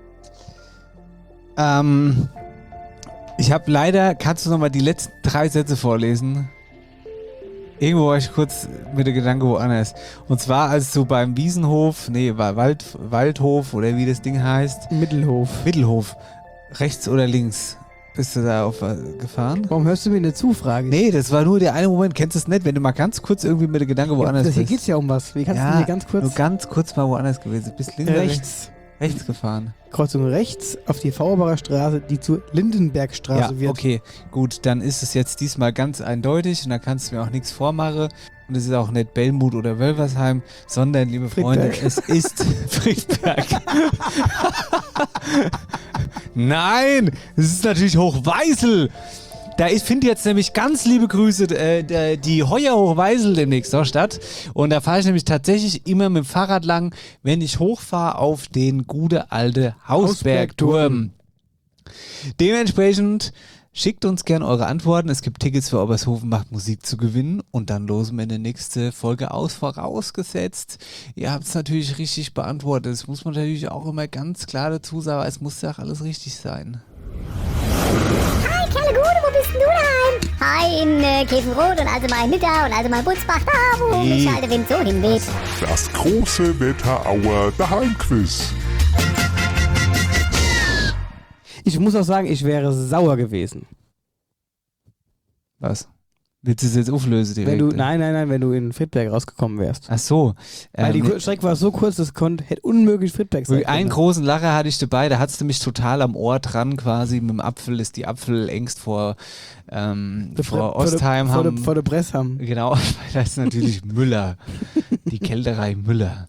Ich habe leider, kannst du nochmal die letzten 3 Sätze vorlesen? Irgendwo war ich kurz mit der Gedanke woanders. Und zwar, als du beim Wiesenhof, Waldhof oder wie das Ding heißt. Mittelhof. Rechts oder links? Bist du da gefahren? Warum hörst du mir eine Zufrage? Nee, das war nur der eine Moment, kennst du es nicht, wenn du mal ganz kurz irgendwie mit der Gedanke woanders bist. Hier geht's ja um was. Wie kannst du hier ganz kurz? Nur ganz kurz mal woanders gewesen. Bist links rechts gefahren. Kreuzung rechts auf die Vaubacher Straße, die zur Lindenbergstraße wird. Okay, gut, dann ist es jetzt diesmal ganz eindeutig und da kannst du mir auch nichts vormachen. Und es ist auch nicht Bellmut oder Wölversheim, sondern, liebe Freunde, es ist Friedberg. Nein, es ist natürlich Hochweisel. Da findet jetzt nämlich ganz liebe Grüße die Heuer Hochweisel demnächst noch statt. Und da fahre ich nämlich tatsächlich immer mit dem Fahrrad lang, wenn ich hochfahre auf den gute alte Hausbergturm. Dementsprechend schickt uns gerne eure Antworten. Es gibt Tickets für Obershofen macht Musik zu gewinnen. Und dann losen wir in der nächsten Folge aus, vorausgesetzt. Ihr habt es natürlich richtig beantwortet. Das muss man natürlich auch immer ganz klar dazu sagen. Es muss ja auch alles richtig sein. Hi, Kerle Gude, wo bist denn du daheim? Hi, in Käfenrot und also mal in Nidda und also mal in Butzbach, da wo mich halt der Wind so hinweht. Das große Wetterauer Daheimquiz. Ich muss auch sagen, ich wäre sauer gewesen. Was? Willst du es jetzt auflösen direkt? Nein, wenn du in Friedberg rausgekommen wärst. Ach so. Weil die Strecke war so kurz, das hätte unmöglich Friedberg sein können. Einen großen Lacher hatte ich dabei, da hattest du mich total am Ohr dran quasi. Mit dem Apfel ist die Apfel engst vor Ostheim. Vor der Bressheim. Genau, das ist natürlich Müller. Die Kälterei Müller.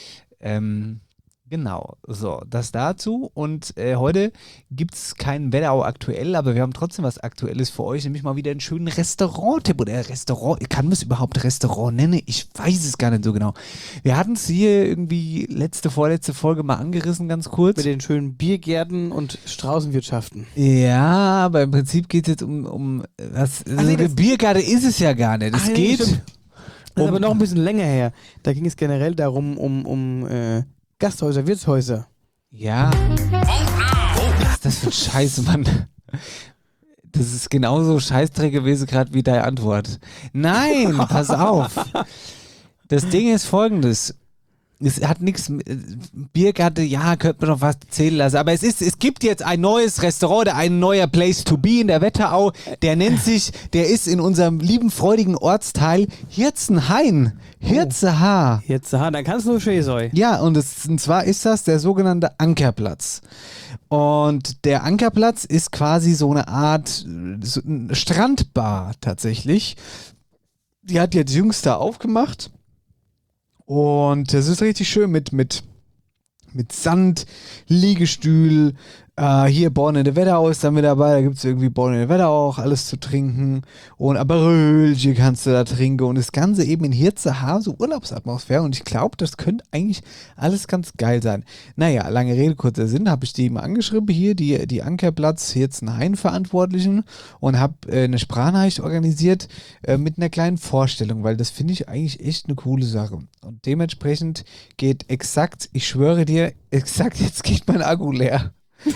Genau, so, das dazu. Und heute gibt es keinen Wetterau aktuell, aber wir haben trotzdem was Aktuelles für euch, nämlich mal wieder einen schönen Restaurant-Tipp. Oder Restaurant, kann man es überhaupt Restaurant nennen? Ich weiß es gar nicht so genau. Wir hatten es hier irgendwie vorletzte Folge mal angerissen, ganz kurz. Mit den schönen Biergärten und Straußenwirtschaften. Ja, aber im Prinzip geht es jetzt um was. Biergarten ist es ja gar nicht. Es geht. Das ist aber noch ein bisschen länger her. Da ging es generell darum, um Gasthäuser, Wirtshäuser. Ja. Was ist das für ein Scheiß, Mann? Das ist genauso Scheißdreck gewesen gerade wie deine Antwort. Nein, pass auf. Das Ding ist folgendes. Es hat nichts, Biergarten, ja, könnte man noch was erzählen lassen, aber es gibt jetzt ein neues Restaurant, ein neuer Place to be in der Wetterau, der ist in unserem lieben, freudigen Ortsteil Hirzenhain. Hirzehaar. Hirzehaar, da kannst du nur schön sein. Ja, und zwar ist das der sogenannte Ankerplatz. Und der Ankerplatz ist quasi so eine Art Strandbar tatsächlich. Die hat jetzt jüngst da aufgemacht. Und das ist richtig schön mit Sand, Liegestühl, hier Born in der Wetterau ist dann mit dabei, da gibt es irgendwie Born in der Wetterau auch alles zu trinken und Aperölchen kannst du da trinken und das Ganze eben in Hirzehaar, so Urlaubsatmosphäre und ich glaube, das könnte eigentlich alles ganz geil sein. Naja, lange Rede, kurzer Sinn, habe ich die mal angeschrieben hier, die Ankerplatz Hirzenhain-Verantwortlichen und habe eine Sprachnachricht organisiert mit einer kleinen Vorstellung, weil das finde ich eigentlich echt eine coole Sache und dementsprechend geht exakt, ich schwöre dir, jetzt geht mein Akku leer.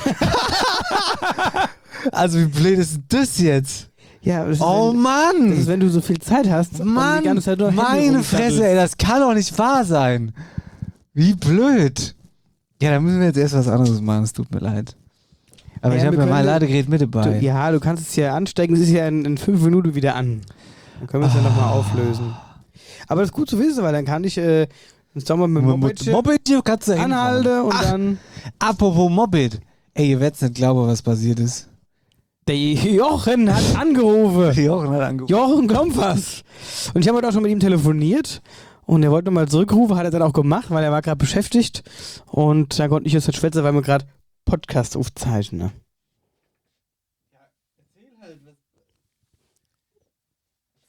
Also wie blöd ist das jetzt? Ja, das ist, Mann! Das ist, wenn du so viel Zeit hast. Mann, die ganze Zeit nur meine Fresse, ey, das kann doch nicht wahr sein. Wie blöd. Ja, da müssen wir jetzt erst was anderes machen, es tut mir leid. Aber ich habe ja mein Ladegerät mit dabei. Du kannst es ja anstecken, es ist ja in 5 Minuten wieder an. Dann können wir es ja nochmal auflösen. Aber das ist gut zu wissen, weil dann kann ich sagen wir mit dem Moped kannst du anhalte und dann... Apropos Moped. Ey, ihr werdet nicht glauben, was passiert ist. Der Jochen hat angerufen. Jochen Kompass. Und ich habe heute auch schon mit ihm telefoniert. Und er wollte nochmal zurückrufen, hat er dann auch gemacht, weil er war gerade beschäftigt. Und da konnte ich jetzt nicht schwätzen, weil wir gerade Podcast aufzeichnen. Ja, erzähl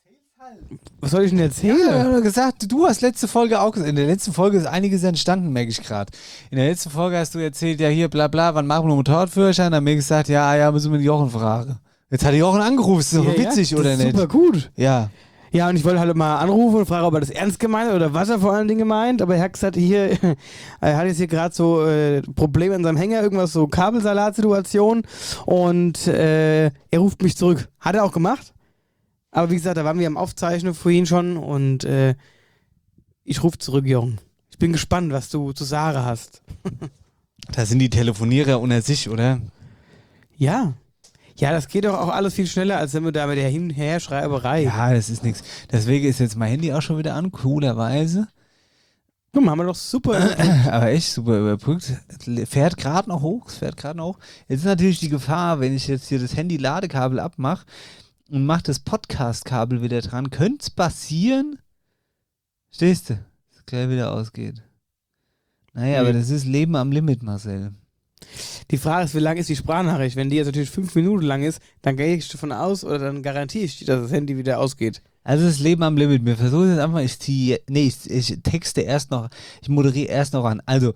Was soll ich denn erzählen? Ja, ich habe gesagt, du hast letzte Folge auch gesagt. In der letzten Folge ist einiges entstanden, merke ich gerade. In der letzten Folge hast du erzählt, ja hier, bla bla, wann machen wir einen Motorradführerschein? Dann haben wir gesagt, ja, müssen wir den Jochen fragen. Jetzt hat Jochen angerufen, ist doch witzig, oder nicht? Super gut. Ja. Ja, und ich wollte halt mal anrufen und fragen, ob er das ernst gemeint hat oder was er vor allen Dingen meint. Aber er hat gesagt, hier, er hat jetzt hier gerade so Probleme in seinem Hänger, irgendwas so Kabelsalat-Situation. Und er ruft mich zurück. Hat er auch gemacht. Aber wie gesagt, da waren wir am Aufzeichnen vorhin schon und ich rufe zurück, Jochen. Ich bin gespannt, was du zu sagen hast. Da sind die Telefonierer unter sich, oder? Ja. Ja, das geht doch auch alles viel schneller, als wenn wir da mit der Hin-Her-Schreiberei. Ja, das ist nichts. Deswegen ist jetzt mein Handy auch schon wieder an, coolerweise. Guck mal, haben wir doch super. Aber echt super überbrückt. Fährt gerade noch hoch. Jetzt ist natürlich die Gefahr, wenn ich jetzt hier das Handy-Ladekabel abmache und mache das Podcast-Kabel wieder dran, könnte es passieren, stehst du, dass es gleich wieder ausgeht. Naja, aber das ist Leben am Limit, Marcel. Die Frage ist, wie lang ist die Sprachnachricht? Wenn die jetzt natürlich 5 Minuten lang ist, dann gehe ich davon aus oder dann garantiere ich, dass das Handy wieder ausgeht. Also das Leben am Limit. Wir versuchen jetzt einfach, ich texte erst noch, ich moderiere erst noch an. Also,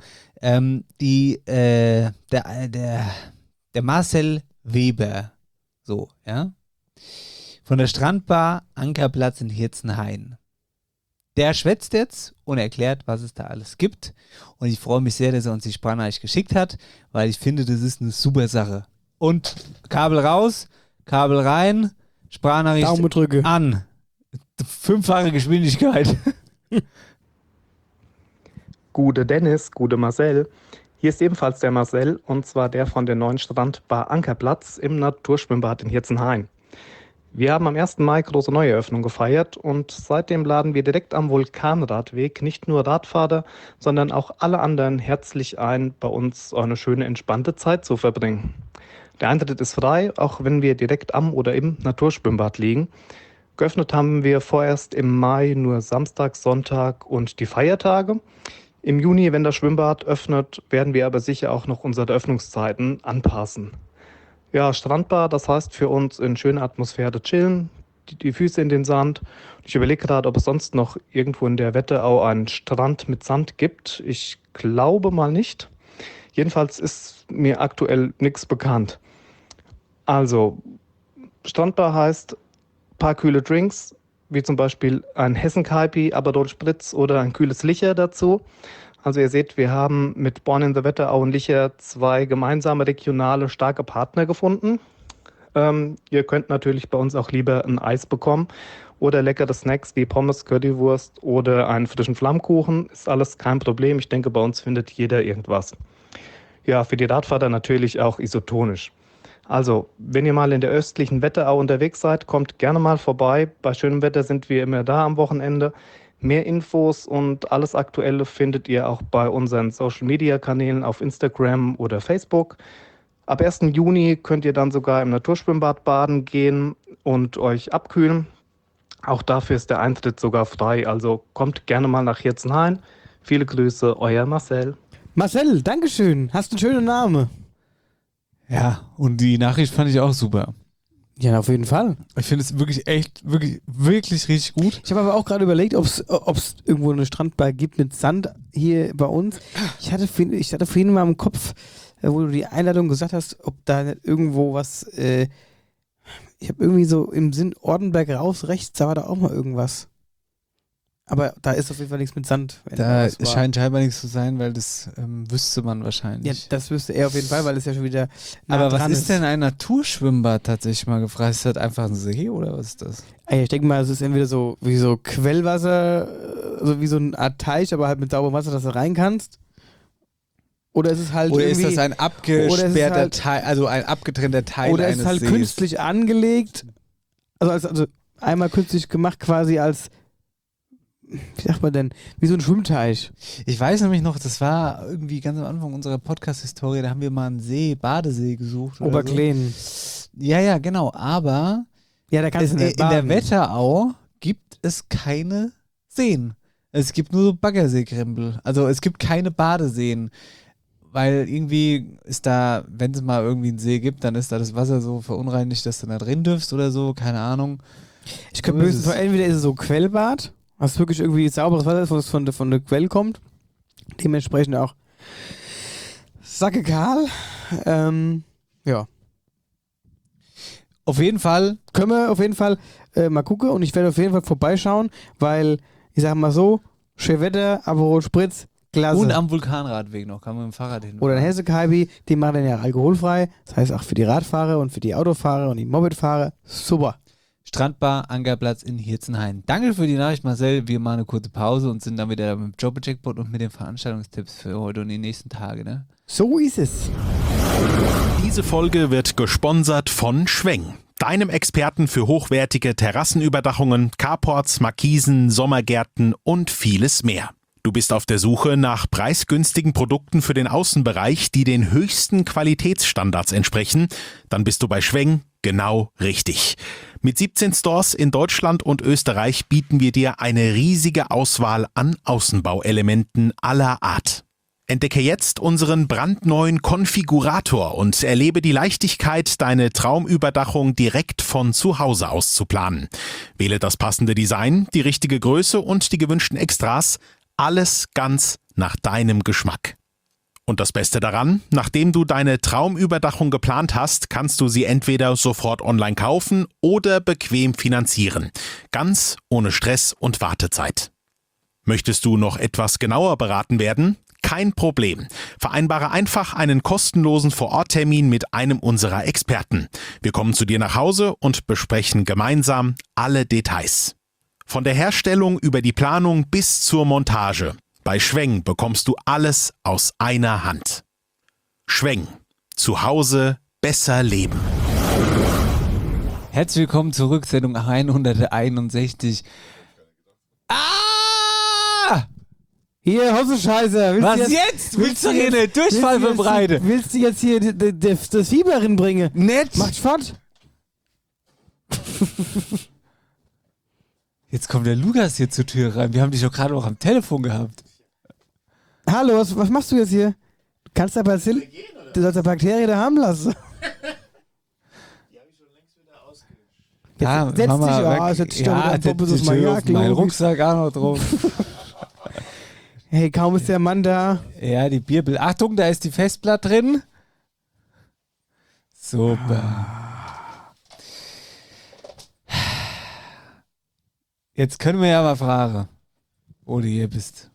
der Marcel Weber, so, ja, von der Strandbar Ankerplatz in Hirzenhain. Der schwätzt jetzt und erklärt, was es da alles gibt. Und ich freue mich sehr, dass er uns die Sprachnachricht geschickt hat, weil ich finde, das ist eine super Sache. Und Kabel raus, Kabel rein, Sprachnachricht Daumendrücke an. 5-fache Geschwindigkeit. Gute Dennis, gute Marcel. Hier ist ebenfalls der Marcel und zwar der von der neuen Strandbar Ankerplatz im Naturschwimmbad in Hirzenhain. Wir haben am 1. Mai große Neueröffnung gefeiert und seitdem laden wir direkt am Vulkanradweg nicht nur Radfahrer, sondern auch alle anderen herzlich ein, bei uns eine schöne, entspannte Zeit zu verbringen. Der Eintritt ist frei, auch wenn wir direkt am oder im Naturschwimmbad liegen. Geöffnet haben wir vorerst im Mai nur Samstag, Sonntag und die Feiertage. Im Juni, wenn das Schwimmbad öffnet, werden wir aber sicher auch noch unsere Öffnungszeiten anpassen. Ja, Strandbar, das heißt für uns in schöner Atmosphäre chillen, die Füße in den Sand. Ich überlege gerade, ob es sonst noch irgendwo in der Wetterau einen Strand mit Sand gibt. Ich glaube mal nicht. Jedenfalls ist mir aktuell nichts bekannt. Also, Strandbar heißt paar kühle Drinks, wie zum Beispiel ein Hessen-Kaipi, Aperol Spritz oder ein kühles Licher dazu. Also ihr seht, wir haben mit Born in the Wetterau und Licher 2 gemeinsame regionale starke Partner gefunden. Ihr könnt natürlich bei uns auch lieber ein Eis bekommen oder leckere Snacks wie Pommes, Currywurst oder einen frischen Flammkuchen. Ist alles kein Problem. Ich denke, bei uns findet jeder irgendwas. Ja, für die Radfahrer natürlich auch isotonisch. Also, wenn ihr mal in der östlichen Wetterau unterwegs seid, kommt gerne mal vorbei. Bei schönem Wetter sind wir immer da am Wochenende. Mehr Infos und alles Aktuelle findet ihr auch bei unseren Social-Media-Kanälen auf Instagram oder Facebook. Ab 1. Juni könnt ihr dann sogar im Naturschwimmbad baden gehen und euch abkühlen. Auch dafür ist der Eintritt sogar frei, also kommt gerne mal nach Hirzenhain. Viele Grüße, euer Marcel. Marcel, Dankeschön. Hast einen schönen Namen. Ja, und die Nachricht fand ich auch super. Ja, auf jeden Fall. Ich finde es wirklich wirklich richtig gut. Ich habe aber auch gerade überlegt, ob es irgendwo eine Strandbar gibt mit Sand hier bei uns. Ich hatte vorhin mal im Kopf, wo du die Einladung gesagt hast, ob da nicht irgendwo was, ich habe irgendwie so im Sinn Ortenberg raus, rechts, da war da auch mal irgendwas. Aber da ist auf jeden Fall nichts mit Sand. Da scheint scheinbar nichts zu sein, weil das wüsste man wahrscheinlich. Ja, das wüsste er auf jeden Fall, weil es ja schon wieder nah Aber was dran ist denn ein Naturschwimmbad tatsächlich mal gefragt? Ist das einfach ein See oder was ist das? Ich denke mal, es ist entweder so wie so Quellwasser, also wie so eine Art Teich, aber halt mit sauberem Wasser, dass du rein kannst. Oder ist es halt Oder irgendwie, ist das ein abgesperrter halt, Teil, also ein abgetrennter Teil oder eines ist es halt Sees? künstlich angelegt, also einmal künstlich gemacht quasi als, wie sagt man denn, wie so ein Schwimmteich. Ich weiß nämlich noch, das war irgendwie ganz am Anfang unserer Podcast-Historie, da haben wir mal einen Badesee gesucht. Oberkleen. So. Ja, genau, aber ja, da kannst du in der Wetterau gibt es keine Seen. Es gibt nur so Baggerseekrempel. Also es gibt keine Badeseen. Weil irgendwie ist da, wenn es mal irgendwie einen See gibt, dann ist da das Wasser so verunreinigt, dass du da drin dürfst oder so, keine Ahnung. Ich könnte mir höchstens entweder ist es so Quellbad, was wirklich irgendwie sauberes Wasser ist, was von der Quelle kommt. Dementsprechend auch Sacke kahl. Ja. Auf jeden Fall. Können wir auf jeden Fall mal gucken und ich werde auf jeden Fall vorbeischauen, weil, ich sag mal so, schön Wetter, Aperol Spritz, klasse. Und am Vulkanradweg noch, kann man mit dem Fahrrad hin. Oder ein Hesse-Kaibi, die machen dann ja alkoholfrei. Das heißt auch für die Radfahrer und für die Autofahrer und die Mopedfahrer. Super. Strandbar, Ankerplatz in Hirzenhain. Danke für die Nachricht, Marcel. Wir machen eine kurze Pause und sind dann wieder mit dem Jobber-Jackpot und mit den Veranstaltungstipps für heute und die nächsten Tage. Ne? So ist es. Diese Folge wird gesponsert von Schweng, deinem Experten für hochwertige Terrassenüberdachungen, Carports, Markisen, Sommergärten und vieles mehr. Du bist auf der Suche nach preisgünstigen Produkten für den Außenbereich, die den höchsten Qualitätsstandards entsprechen? Dann bist du bei Schweng genau richtig. Mit 17 Stores in Deutschland und Österreich bieten wir dir eine riesige Auswahl an Außenbauelementen aller Art. Entdecke jetzt unseren brandneuen Konfigurator und erlebe die Leichtigkeit, deine Traumüberdachung direkt von zu Hause aus zu planen. Wähle das passende Design, die richtige Größe und die gewünschten Extras. Alles ganz nach deinem Geschmack. Und das Beste daran, nachdem du deine Traumüberdachung geplant hast, kannst du sie entweder sofort online kaufen oder bequem finanzieren. Ganz ohne Stress und Wartezeit. Möchtest du noch etwas genauer beraten werden? Kein Problem. Vereinbare einfach einen kostenlosen Vor-Ort-Termin mit einem unserer Experten. Wir kommen zu dir nach Hause und besprechen gemeinsam alle Details. Von der Herstellung über die Planung bis zur Montage. Bei Schweng bekommst du alles aus einer Hand. Schweng. Zu Hause besser leben. Herzlich willkommen zurück, Sendung 161. Ah! Hier, Hossenscheiße. Was jetzt? Willst du hier eine Durchfall verbreiten? Willst du jetzt hier das Fieber reinbringen? Nett. Macht fort. Jetzt kommt der Lukas hier zur Tür rein. Wir haben dich doch gerade auch am Telefon gehabt. Hallo, was machst du jetzt hier? Du kannst aber du sollst ja Bakterien da haben lassen. Ja, setz Mama, dich, setz dich da mit deinem Bobbes mal, ja, mein Rucksack auch noch drauf. Hey, kaum ist der Mann da. Ja, die Bibel. Achtung, da ist die Festplatte drin. Super. Jetzt können wir ja mal fragen, wo du hier bist.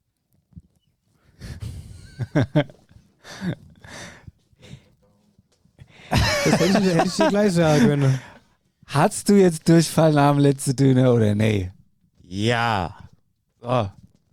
Das hätte ich dir gleich sagen können. Hattest du jetzt Durchfall nach dem letzten Döner oder nee? Ja. So.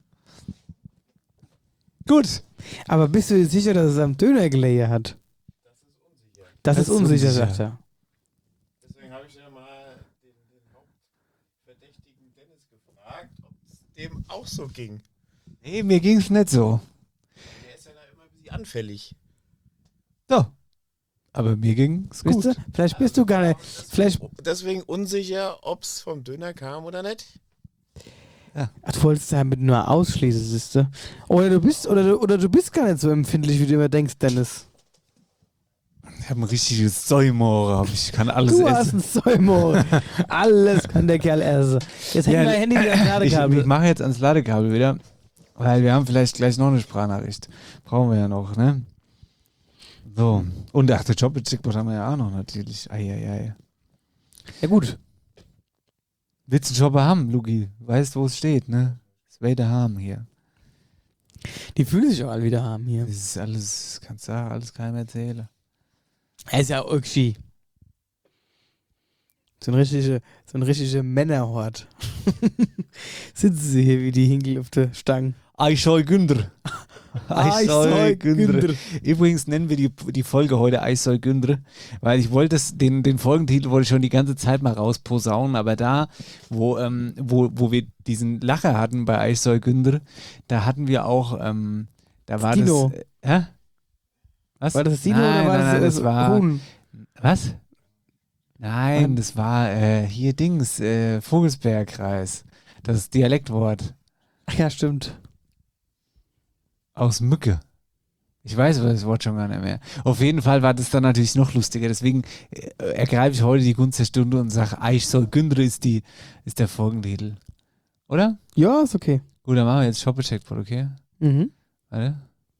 Gut. Aber bist du dir sicher, dass es am Döner gelegen hat? Das ist unsicher, sagt er. Deswegen habe ich ja mal den Hauptverdächtigen Dennis gefragt, ob es dem auch so ging. Nee, mir ging es nicht so. Der ist ja da immer ein bisschen anfällig. So. Aber mir ging es gut. Du? Vielleicht bist du gar nicht. Deswegen unsicher, ob es vom Döner kam oder nicht. Ja. Ach, du wolltest damit nur ausschließen, siehst du? Oder du bist gar nicht so empfindlich, wie du immer denkst, Dennis. Ich habe ein richtiges Säumore. Ich kann alles essen. Du hast ein Säumore. Alles kann der Kerl essen. Jetzt hängt mein Handy wieder ans Ladekabel. Ich mache jetzt ans Ladekabel wieder, weil wir haben vielleicht gleich noch eine Sprachnachricht. Brauchen wir ja noch, ne? So. Und ach, der Job-Checkbot haben wir ja auch noch natürlich. Eieiei. Ja gut. Willst du einen Jobber haben, Luki? Weißt, wo es steht, ne? Das will der haben hier. Die fühlen sich auch alle wieder haben hier. Das ist alles, kannst du sagen, alles keinem erzählen. Er ist ja irgendwie so ein richtiger Männerhort. Sitzen sie hier wie die Hinkel auf der Stange. Eisscheu Günder. Eisscheu Günder. Übrigens nennen wir die Folge heute Eisscheu Günder, weil ich wollte den Folgentitel wollte ich schon die ganze Zeit mal rausposaunen, aber da, wo wir diesen Lacher hatten bei Eisscheu Günder, da hatten wir auch, da war Dino. das, hä? Was? War das Dino oder war das war Huhn? Was? Nein, das war hier Dings, Vogelsbergkreis. Das Dialektwort. Ach ja, stimmt. Aus Mücke. Ich weiß das Wort schon gar nicht mehr. Auf jeden Fall war das dann natürlich noch lustiger. Deswegen ergreife ich heute die Gunst der Stunde und sage, Eich soll Gündere ist der Folgentitel. Oder? Ja, ist okay. Gut, dann machen wir jetzt Shoppe-Checkpot, okay? Mhm. Warte.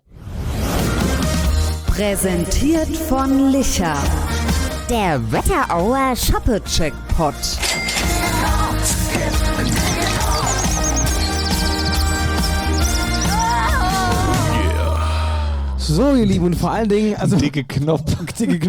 Präsentiert von Licher. Der Wetterauer Shoppe-Checkpot. So, ihr Lieben, und vor allen Dingen, also. Dicke Knopf. Dicke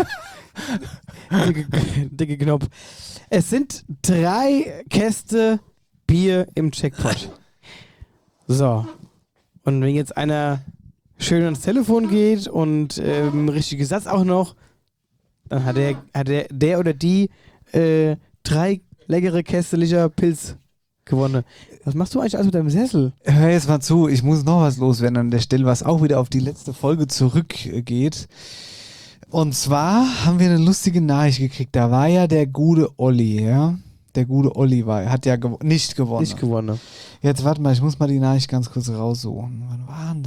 Knopf. Es sind 3 Käste Bier im Checkpot. So. Und wenn jetzt einer schön ans Telefon geht und richtiger Satz auch noch, dann hat der oder die 3 leckere Käste Licher Pilz gewonnen. Was machst du eigentlich alles mit deinem Sessel? Hör jetzt mal zu, ich muss noch was loswerden an der Stelle, was auch wieder auf die letzte Folge zurückgeht. Und zwar haben wir eine lustige Nachricht gekriegt. Da war ja der gute Olli, ja? Der gute Olli hat ja nicht gewonnen. Nicht gewonnen. Jetzt warte mal, ich muss mal die Nachricht ganz kurz raussuchen. Wann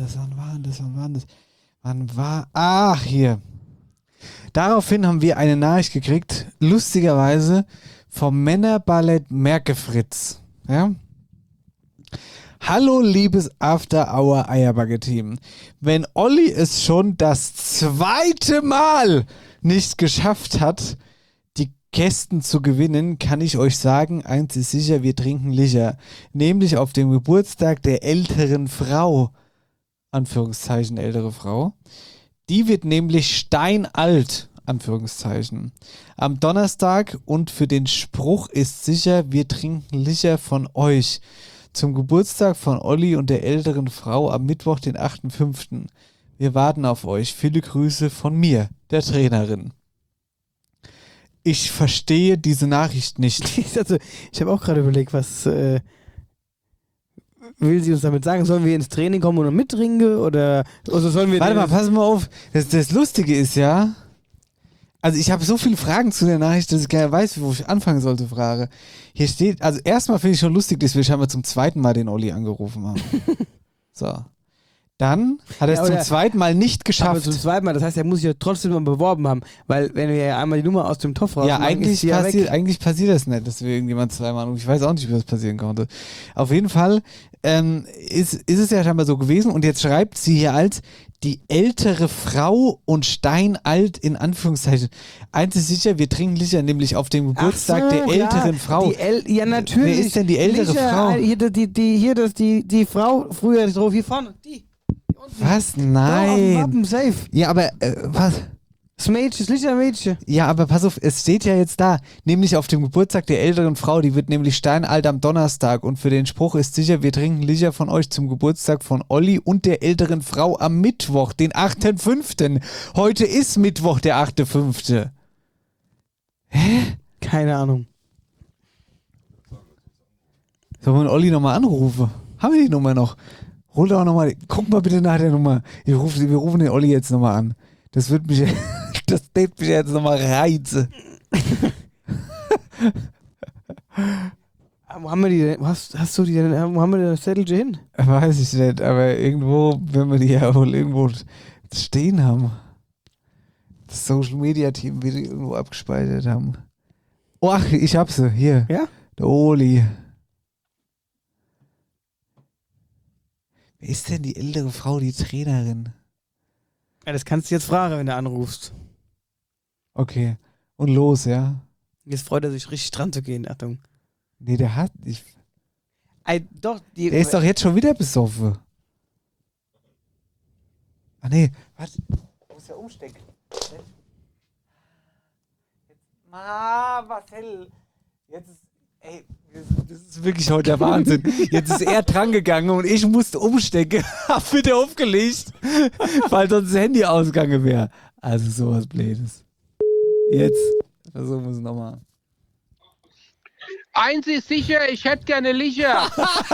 war das? Ach, hier. Daraufhin haben wir eine Nachricht gekriegt, lustigerweise vom Männerballett Merkefritz. Ja? Hallo, liebes After-Hour-Eierbagge-Team. Wenn Olli es schon das 2. Mal nicht geschafft hat, die Kästen zu gewinnen, kann ich euch sagen, eins ist sicher, wir trinken Licher. Nämlich auf dem Geburtstag der älteren Frau, Anführungszeichen ältere Frau. Die wird nämlich steinalt, Anführungszeichen. Am Donnerstag und für den Spruch ist sicher, wir trinken Licher von euch. Zum Geburtstag von Olli und der älteren Frau am Mittwoch, den 8.5. Wir warten auf euch. Viele Grüße von mir, der Trainerin. Ich verstehe diese Nachricht nicht. Also, ich habe auch gerade überlegt, was will sie uns damit sagen? Sollen wir ins Training kommen und noch mittrinken? Oder sollen wir... Warte mal, pass mal auf. Das Lustige ist ja... Also ich habe so viele Fragen zu der Nachricht, dass ich gar nicht weiß, wo ich anfangen sollte, Frage. Hier steht, also erstmal finde ich schon lustig, dass wir scheinbar zum 2. Mal den Olli angerufen haben. So. Dann hat er es zum 2. Mal nicht geschafft. Aber zum 2. Mal, das heißt, er muss sich ja trotzdem mal beworben haben, weil wenn wir ja einmal die Nummer aus dem Topf raus ja, eigentlich passiert das nicht, dass wir irgendjemand 2 Mal anrufen. Ich weiß auch nicht, wie das passieren konnte. Auf jeden Fall ist es ja scheinbar so gewesen und jetzt schreibt sie hier als die ältere Frau und steinalt in Anführungszeichen. Eins ist sicher, wir trinken Licher, nämlich auf dem Geburtstag der älteren Frau. Ja, natürlich. Wer ist denn die ältere Licher, Frau? Die Frau früher drauf, hier vorne, die. Was? Ja, auf dem Nein. Wappen, safe. Ja, aber was? Das Mädchen, das Lichermädchen. Ja, aber pass auf, es steht ja jetzt da, nämlich auf dem Geburtstag der älteren Frau, die wird nämlich steinalt am Donnerstag und für den Spruch ist sicher, wir trinken Licher von euch zum Geburtstag von Olli und der älteren Frau am Mittwoch, den 8.5. Heute ist Mittwoch, der 8.5. Hä? Keine Ahnung. Sollen wir den Olli nochmal anrufen? Haben wir die Nummer noch? Hol doch nochmal, guck mal bitte nach der Nummer. Wir rufen den Olli jetzt nochmal an. Das wird mich, das wird mich jetzt nochmal reizen. Wo haben wir die denn? Hast du die denn? Wo haben wir denn das Zettelchen hin? Weiß ich nicht, aber irgendwo, wenn wir die ja wohl irgendwo stehen haben. Das Social Media Team wird die irgendwo abgespeichert haben. Oh, ach, ich hab sie. Hier. Ja? Der Oli. Wer ist denn die ältere Frau, die Trainerin? Ja, das kannst du jetzt fragen, wenn du anrufst. Okay. Und los, ja? Jetzt freut er sich richtig dran zu gehen, Achtung. Nee, der hat nicht. Doch, Der ist doch jetzt schon wieder besoffen. Ah, nee. Warte. Ich muss ja umstecken. Marcel. Jetzt ist. Ey, das ist wirklich heute der Wahnsinn. Jetzt ist er dran gegangen und ich musste umstecken. Hab wieder aufgelegt, weil sonst das Handy ausgegangen wäre. Also sowas Blödes. Jetzt versuchen wir es nochmal. Eins ist sicher, ich hätte gerne Licher.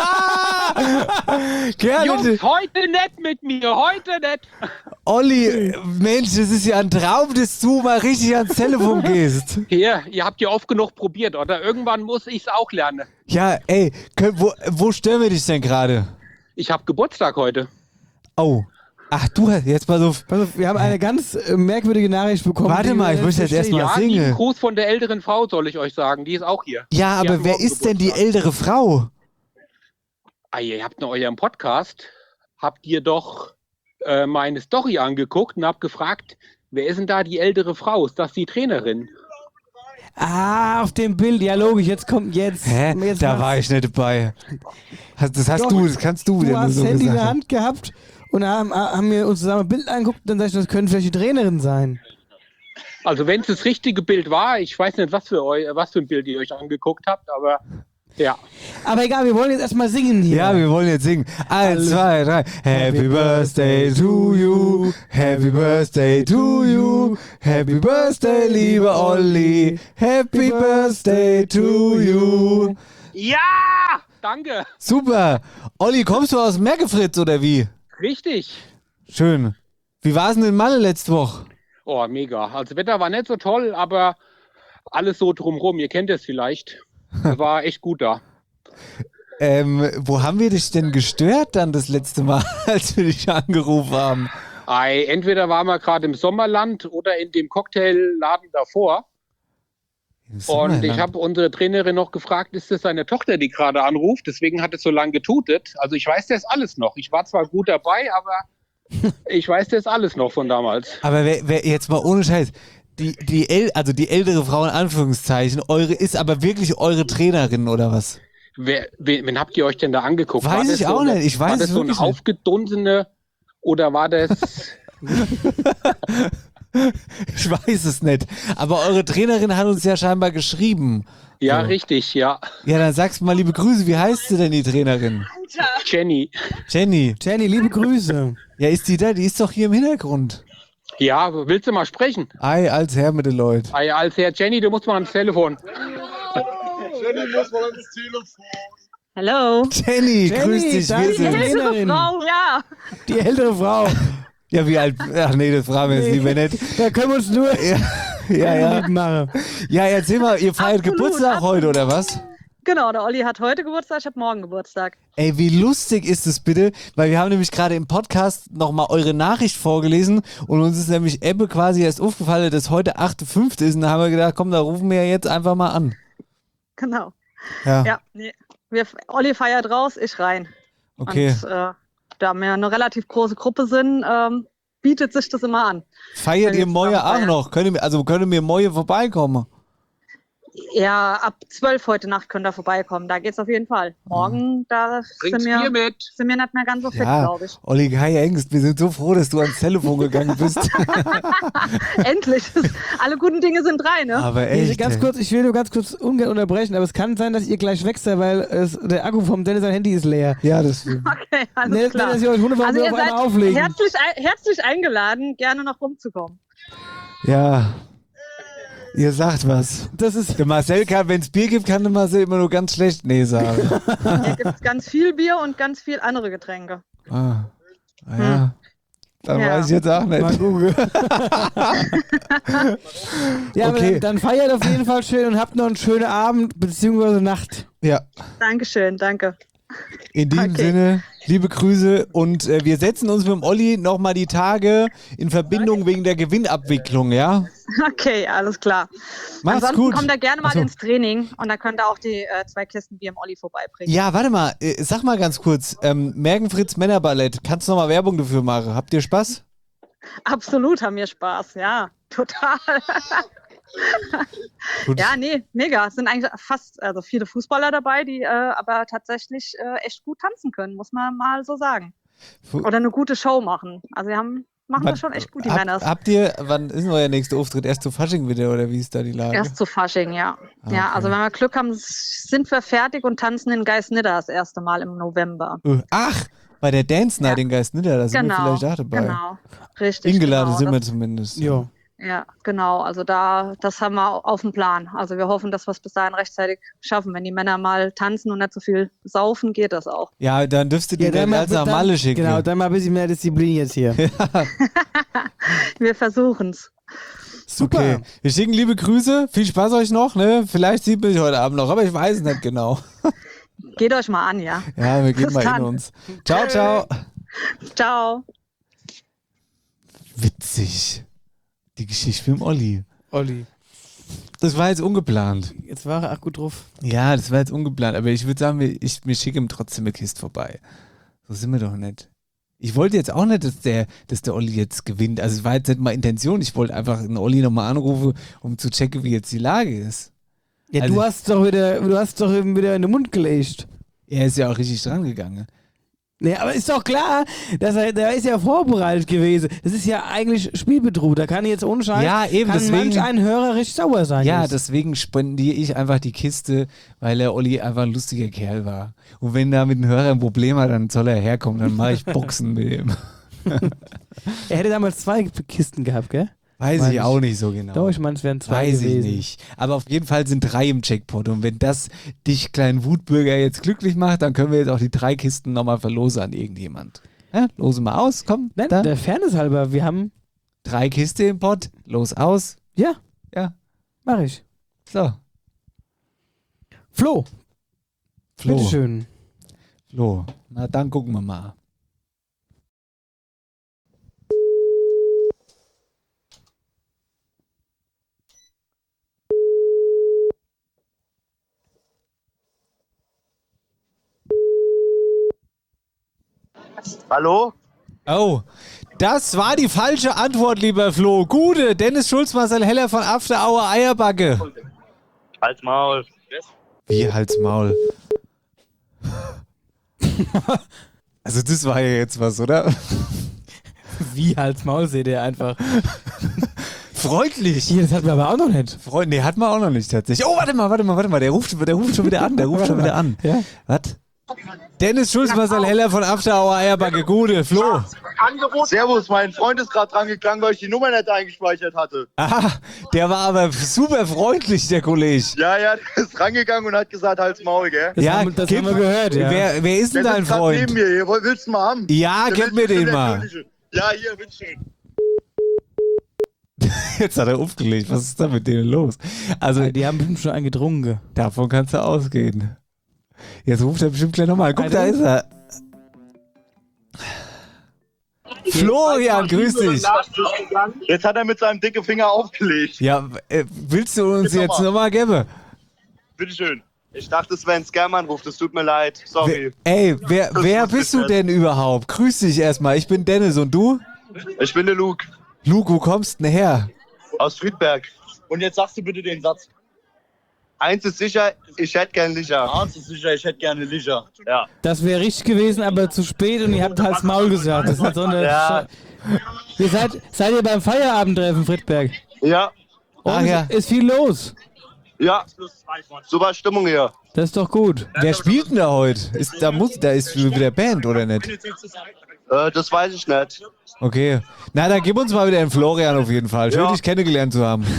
Gerne. Jungs, heute nicht mit mir, heute nicht. Olli, Mensch, das ist ja ein Traum, dass du mal richtig ans Telefon gehst. Hier, ihr habt ja oft genug probiert, oder? Irgendwann muss ich es auch lernen. Ja, wo stören wir dich denn gerade? Ich habe Geburtstag heute. Oh, Ach du, jetzt mal so. Pass auf, wir haben eine ganz merkwürdige Nachricht bekommen. Warte mal, ich muss jetzt erstmal singen. Ja, Gruß von der älteren Frau, soll ich euch sagen. Die ist auch hier. Ja, aber wer ist denn die ältere Frau? Ah, ihr habt in eurem Podcast, habt ihr doch meine Story angeguckt und habt gefragt, wer ist denn da die ältere Frau? Ist das die Trainerin? Ah, auf dem Bild, ja logisch, jetzt kommt jetzt. Hä? Jetzt Da war ich nicht dabei. Das hast Doch, du, das kannst du wieder Du nur hast so das Handy in gesagt der haben. Hand gehabt und haben wir uns zusammen ein Bild angeguckt und dann sag ich, das könnte vielleicht die Trainerin sein. Also wenn es das richtige Bild war, ich weiß nicht, was für ein Bild ihr euch angeguckt habt, aber ja. Aber egal, wir wollen jetzt erstmal singen hier. Ja, wir wollen jetzt singen. 1, 2, 3. Happy Birthday to you. Happy Birthday to you. Happy Birthday, lieber Olli. Happy Birthday to you. Ja! Danke! Super. Olli, kommst du aus Merkefritz oder wie? Richtig. Schön. Wie war es denn in Malle letzte Woche? Oh, mega. Also Wetter war nicht so toll, aber alles so drumrum. Ihr kennt es vielleicht. War echt gut da. Wo haben wir dich denn gestört dann das letzte Mal, als wir dich angerufen haben? Entweder waren wir gerade im Sommerland oder in dem Cocktailladen davor. Und ich habe unsere Trainerin noch gefragt, ist das seine Tochter, die gerade anruft? Deswegen hat es so lange getutet. Also ich weiß das alles noch. Ich war zwar gut dabei, aber ich weiß das alles noch von damals. Aber wer jetzt mal ohne Scheiß, die ältere Frau in Anführungszeichen, ist aber wirklich eure Trainerin oder was? Wen habt ihr euch denn da angeguckt? Weiß ich auch nicht. Ich weiß war das es so eine wirklich nicht. aufgedunsene oder war das... Ich weiß es nicht. Aber eure Trainerin hat uns ja scheinbar geschrieben. Ja, So. richtig, ja. Ja, dann sagst du mal liebe Grüße. Wie heißt sie denn, die Trainerin? Jenny. Jenny. Jenny, liebe Grüße. Ja, ist die da? Die ist doch hier im Hintergrund. Ja, willst du mal sprechen? Ei, als Herr mit den Leuten. Ei, als Herr Jenny, du musst mal ans Telefon. Jenny muss mal ans Telefon. Hallo. Jenny, grüß dich. da ist die Trainerin. Frau, ja. Die ältere Frau. Ja, wie alt? Ach nee, das fragen wir jetzt lieber nicht. Da können wir uns nur Ja. machen. Ja, erzähl mal, ihr feiert Absolut, Geburtstag heute, oder was? Genau, der Olli hat heute Geburtstag, ich habe morgen Geburtstag. Ey, wie lustig ist es bitte? Weil wir haben nämlich gerade im Podcast nochmal eure Nachricht vorgelesen und uns ist nämlich Ebbe quasi erst aufgefallen, dass heute 8.5. ist und da haben wir gedacht, komm, da rufen wir jetzt einfach mal an. Genau. Ja. Nee. Olli feiert raus, ich rein. Okay. Und da wir eine relativ große Gruppe sind, bietet sich das immer an. Feiert ihr Moje auch noch? Können wir Moje vorbeikommen? Ja, ab 12 heute Nacht könnt ihr vorbeikommen. Da geht's auf jeden Fall. Morgen, da Bringt's sind wir Bier mit. nicht mehr ganz so fit, Ja, glaube ich. Olli, keine Angst, wir sind so froh, dass du ans Telefon gegangen bist. Endlich. Alle guten Dinge sind drei, ne? Aber echt. Ganz ey. kurz, ich will nur ganz kurz ungern unterbrechen, aber es kann sein, dass ihr gleich wechselt, weil der Akku vom Dennis sein Handy ist leer. Ja, das stimmt. Okay, alles Ne, klar. Dennis, ihr euch wunderbar Also ihr auf einmal seid auflegen. herzlich eingeladen, gerne noch rumzukommen. Ja. Ihr sagt was. Das ist Der Marcel kann, wenn es Bier gibt, kann der Marcel immer nur ganz schlecht Nee sagen. Hier gibt es ganz viel Bier und ganz viel andere Getränke. Ah ja. Dann Ja. weiß ich jetzt auch nicht. Mal gucken. Ja, aber Okay. dann feiert auf jeden Fall schön und habt noch einen schönen Abend bzw. Nacht. Ja. Dankeschön, danke. In diesem Okay. Sinne, liebe Grüße und wir setzen uns mit dem Olli nochmal die Tage in Verbindung wegen der Gewinnabwicklung, ja? Okay, alles klar. Mach's Ansonsten gut. kommt ihr gerne mal Ach so. ins Training und da könnt ihr auch die 2 Kisten Bier im Olli vorbeibringen. Ja, warte mal, sag mal ganz kurz, Mergenfritz Männerballett, kannst du nochmal Werbung dafür machen? Habt ihr Spaß? Absolut haben wir Spaß, ja, total. Gut. Ja, nee, mega. Es sind eigentlich also viele Fußballer dabei, die aber tatsächlich echt gut tanzen können, muss man mal so sagen. Oder eine gute Show machen. Also machen das schon echt gut, die Männer. Habt ihr, wann ist denn euer nächster Auftritt? Erst zu Fasching wieder oder wie ist da die Lage? Erst zu Fasching, ja. Okay. Ja, also wenn wir Glück haben, sind wir fertig und tanzen in Geisnidda das erste Mal im November. Ach, bei der Dance Night in Geistnitter, da sind wir Genau, vielleicht auch dabei. genau. Richtig, Eingeladen genau. sind wir Das- zumindest. Jo. Ja, genau. Also das haben wir auf dem Plan. Also wir hoffen, dass wir es bis dahin rechtzeitig schaffen. Wenn die Männer mal tanzen und nicht so viel saufen, geht das auch. Ja, dann dürftet ihr den als nach Malle schicken. Genau, dann mal ein bisschen mehr Disziplin jetzt hier. Wir versuchen's. Super. Okay. Wir schicken liebe Grüße. Viel Spaß euch noch. Ne? Vielleicht sieht man sich heute Abend noch, aber ich weiß es nicht genau. Geht euch mal an, ja. Ja, wir gehen Bis mal dann. in uns. Ciao, ciao. Ciao. Witzig. Die Geschichte mit dem Olli. Olli. Das war jetzt ungeplant. Jetzt war er auch gut drauf. Ja, das war jetzt ungeplant, aber ich würde sagen, wir schicken ihm trotzdem eine Kiste vorbei. So sind wir doch nicht. Ich wollte jetzt auch nicht, dass der Olli jetzt gewinnt. Also es war jetzt nicht mal Intention. Ich wollte einfach den Olli nochmal anrufen, um zu checken, wie jetzt die Lage ist. Ja, also, du hast doch wieder in den Mund gelegt. Er ist ja auch richtig dran gegangen. Nee, aber ist doch klar, der ist ja vorbereitet gewesen. Das ist ja eigentlich Spielbetrug. Da kann jetzt ohne Scheiß, ja, eben, kann deswegen, manch ein Hörer richtig sauer sein. Ja, jetzt. deswegen spendiere ich einfach die Kiste, weil der Olli einfach ein lustiger Kerl war. Und wenn da mit dem Hörer ein Problem hat, dann soll er herkommen, dann mache ich Boxen mit ihm. Er hätte damals 2 Kisten gehabt, gell? Weiß ich auch nicht so genau. Doch, ich meine, es wären 2 gewesen. Weiß ich nicht. Aber auf jeden Fall sind 3 im Jackpot. Und wenn das dich, kleinen Wutbürger, jetzt glücklich macht, dann können wir jetzt auch die 3 Kisten nochmal verlosen an irgendjemand. Ja, lose mal aus, komm. Nein, da. der Fairness halber, wir haben 3 Kisten im Pot, los aus. Ja. Ja. Mach ich. So. Flo. Flo. Bitteschön. Flo. Na, dann gucken wir mal. Hallo? Oh, das war die falsche Antwort, lieber Flo. Gute, Dennis Schulz, Marcel Heller von After Hour Eierbacke. Halt's Maul. Wie Halt's Maul? Also das war ja jetzt was, oder? Wie Halt's Maul, seht ihr einfach. Freundlich. Ja, das hatten wir aber auch noch nicht. Nee, hatten wir auch noch nicht tatsächlich. Oh, warte mal. Der ruft schon wieder an. Ja? Was? Dennis Schulz, Marcel Heller von After Hour Eierbacke. Gute, Flo. Servus, mein Freund ist gerade dran gegangen, weil ich die Nummer nicht eingespeichert hatte. Aha, der war aber super freundlich, der Kollege. Ja, der ist rangegangen und hat gesagt, halt's Maul, gell? Das haben wir gehört, ja. Wer ist denn dein Freund? Neben mir. Hier, willst du mal haben? Ja, gib mir den mal. Ja, hier, bitteschön. Jetzt hat er aufgelegt. Was ist da mit denen los? Also, die haben bestimmt schon einen getrunken. Davon kannst du ausgehen. Jetzt ruft er bestimmt gleich nochmal. Guck, da ist er. Florian, grüß dich. Jetzt hat er mit seinem dicken Finger aufgelegt. Ja, willst du uns jetzt nochmal geben? Bitteschön. Ich dachte, es wäre ein Scam-Anruf, das tut mir leid. Sorry. Wer bist du denn überhaupt? Grüß dich erstmal. Ich bin Dennis und du? Ich bin der Luke. Luke, wo kommst du denn her? Aus Friedberg. Und jetzt sagst du bitte den Satz. Eins ist sicher, ich hätte gerne Licher. Eins ist sicher, ich hätte gerne Licher. Ja. Das wäre richtig gewesen, aber zu spät und ihr habt Halt's Maul gesagt. Das ist halt so eine Ihr seid ihr beim Feierabendtreffen, Friedberg? Ja. Und ist viel los. Ja, super Stimmung hier. Das ist doch gut. Wer spielt denn da heute? Da ist wieder Band, oder nicht? Das weiß ich nicht. Okay. Na, dann gib uns mal wieder den Florian auf jeden Fall. Schön, dich kennengelernt zu haben.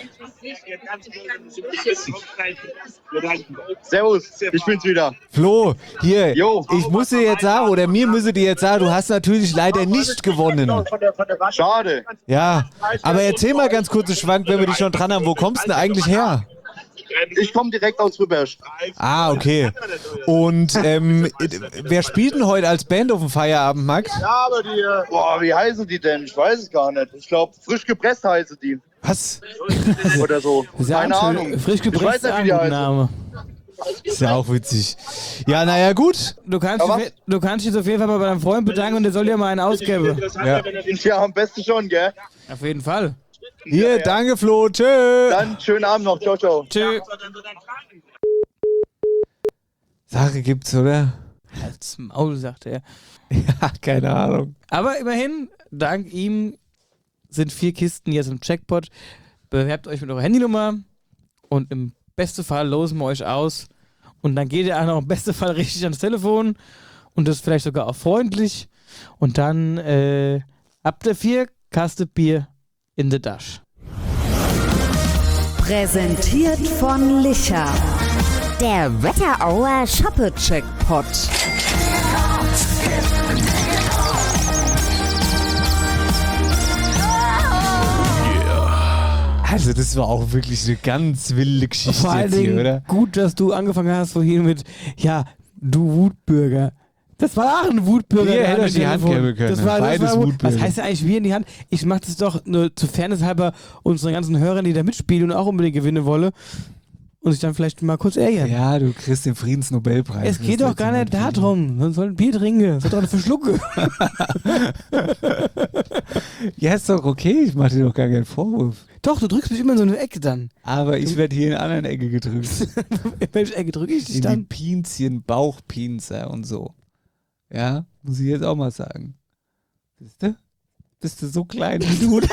Servus, ich bin's wieder. Flo, hier, ich muss dir jetzt sagen, oder mir müsste dir jetzt sagen, du hast natürlich leider nicht gewonnen. Schade. Ja, aber erzähl mal ganz kurz, Schwank, wenn wir dich schon dran haben, wo kommst du denn eigentlich her? Ich komme direkt aus Friedberg. Ah, okay. Und wer spielt denn heute als Band auf dem Feierabendmarkt? Ja, aber wie heißen die denn? Ich weiß es gar nicht. Ich glaube, frisch gepresst heißen die. Was? Oder so. Keine Ahnung. Frisch gepresst ist ein guter Name. Ist ja auch witzig. Ja, naja, gut. Du kannst dich auf jeden Fall mal bei deinem Freund bedanken und der soll dir mal einen ausgeben. Ja, am besten schon, gell? Auf jeden Fall. Hier, danke Flo, tschö. Dann schönen Abend noch, ciao, ciao. Tschö. Sache gibt's, oder? Halt's Maul, sagt er. Ja, keine Ahnung. Aber immerhin, dank ihm sind 4 Kisten jetzt im Jackpot. Bewerbt euch mit eurer Handynummer und im besten Fall losen wir euch aus. Und dann geht ihr auch noch im besten Fall richtig ans Telefon und das vielleicht sogar auch freundlich. Und dann habt ihr 4 Kasten Bier in the Dash. Präsentiert von Licher. Der Wetterauer Shoppe-Checkpot. Also das war auch wirklich eine ganz wilde Geschichte Vor allen jetzt hier, Dingen oder? gut, dass du angefangen hast vorhin mit, ja, du Wutbürger. Das war auch ein Wutbürger. Ihr hättet euch die Hand geben können. Beides Wutbürger. Was heißt denn eigentlich wir in die Hand? Ich mache das doch nur zu Fairness halber unseren ganzen Hörern, die da mitspielen und auch unbedingt gewinnen wollen und sich dann vielleicht mal kurz ärgern. Ja, du kriegst den Friedensnobelpreis. Es geht doch gar nicht darum. Man soll ein Bier trinken. Soll doch eine Verschlucke. Ja, ist doch okay. Ich mache dir doch gar keinen Vorwurf. Doch, du drückst mich immer in so eine Ecke dann. Aber ich werde hier in einer anderen Ecke gedrückt. In welche Ecke drücke ich dich in dann? Die Pinzchen, Bauchpinzer und so. Ja, muss ich jetzt auch mal sagen. Siehst du? Bist du so klein wie du? Ist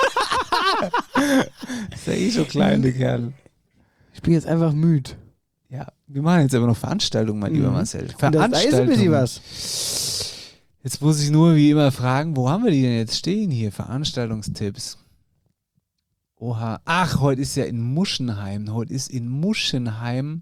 ja eh so klein, der Kerl. Ich bin jetzt einfach müde. Ja, wir machen jetzt aber noch Veranstaltungen, mein lieber Marcel. Da ist ein bisschen was. Jetzt muss ich nur wie immer fragen, wo haben wir die denn jetzt stehen hier? Veranstaltungstipps. Oha. Ach, heute ist ja in Muschenheim. Heute ist in Muschenheim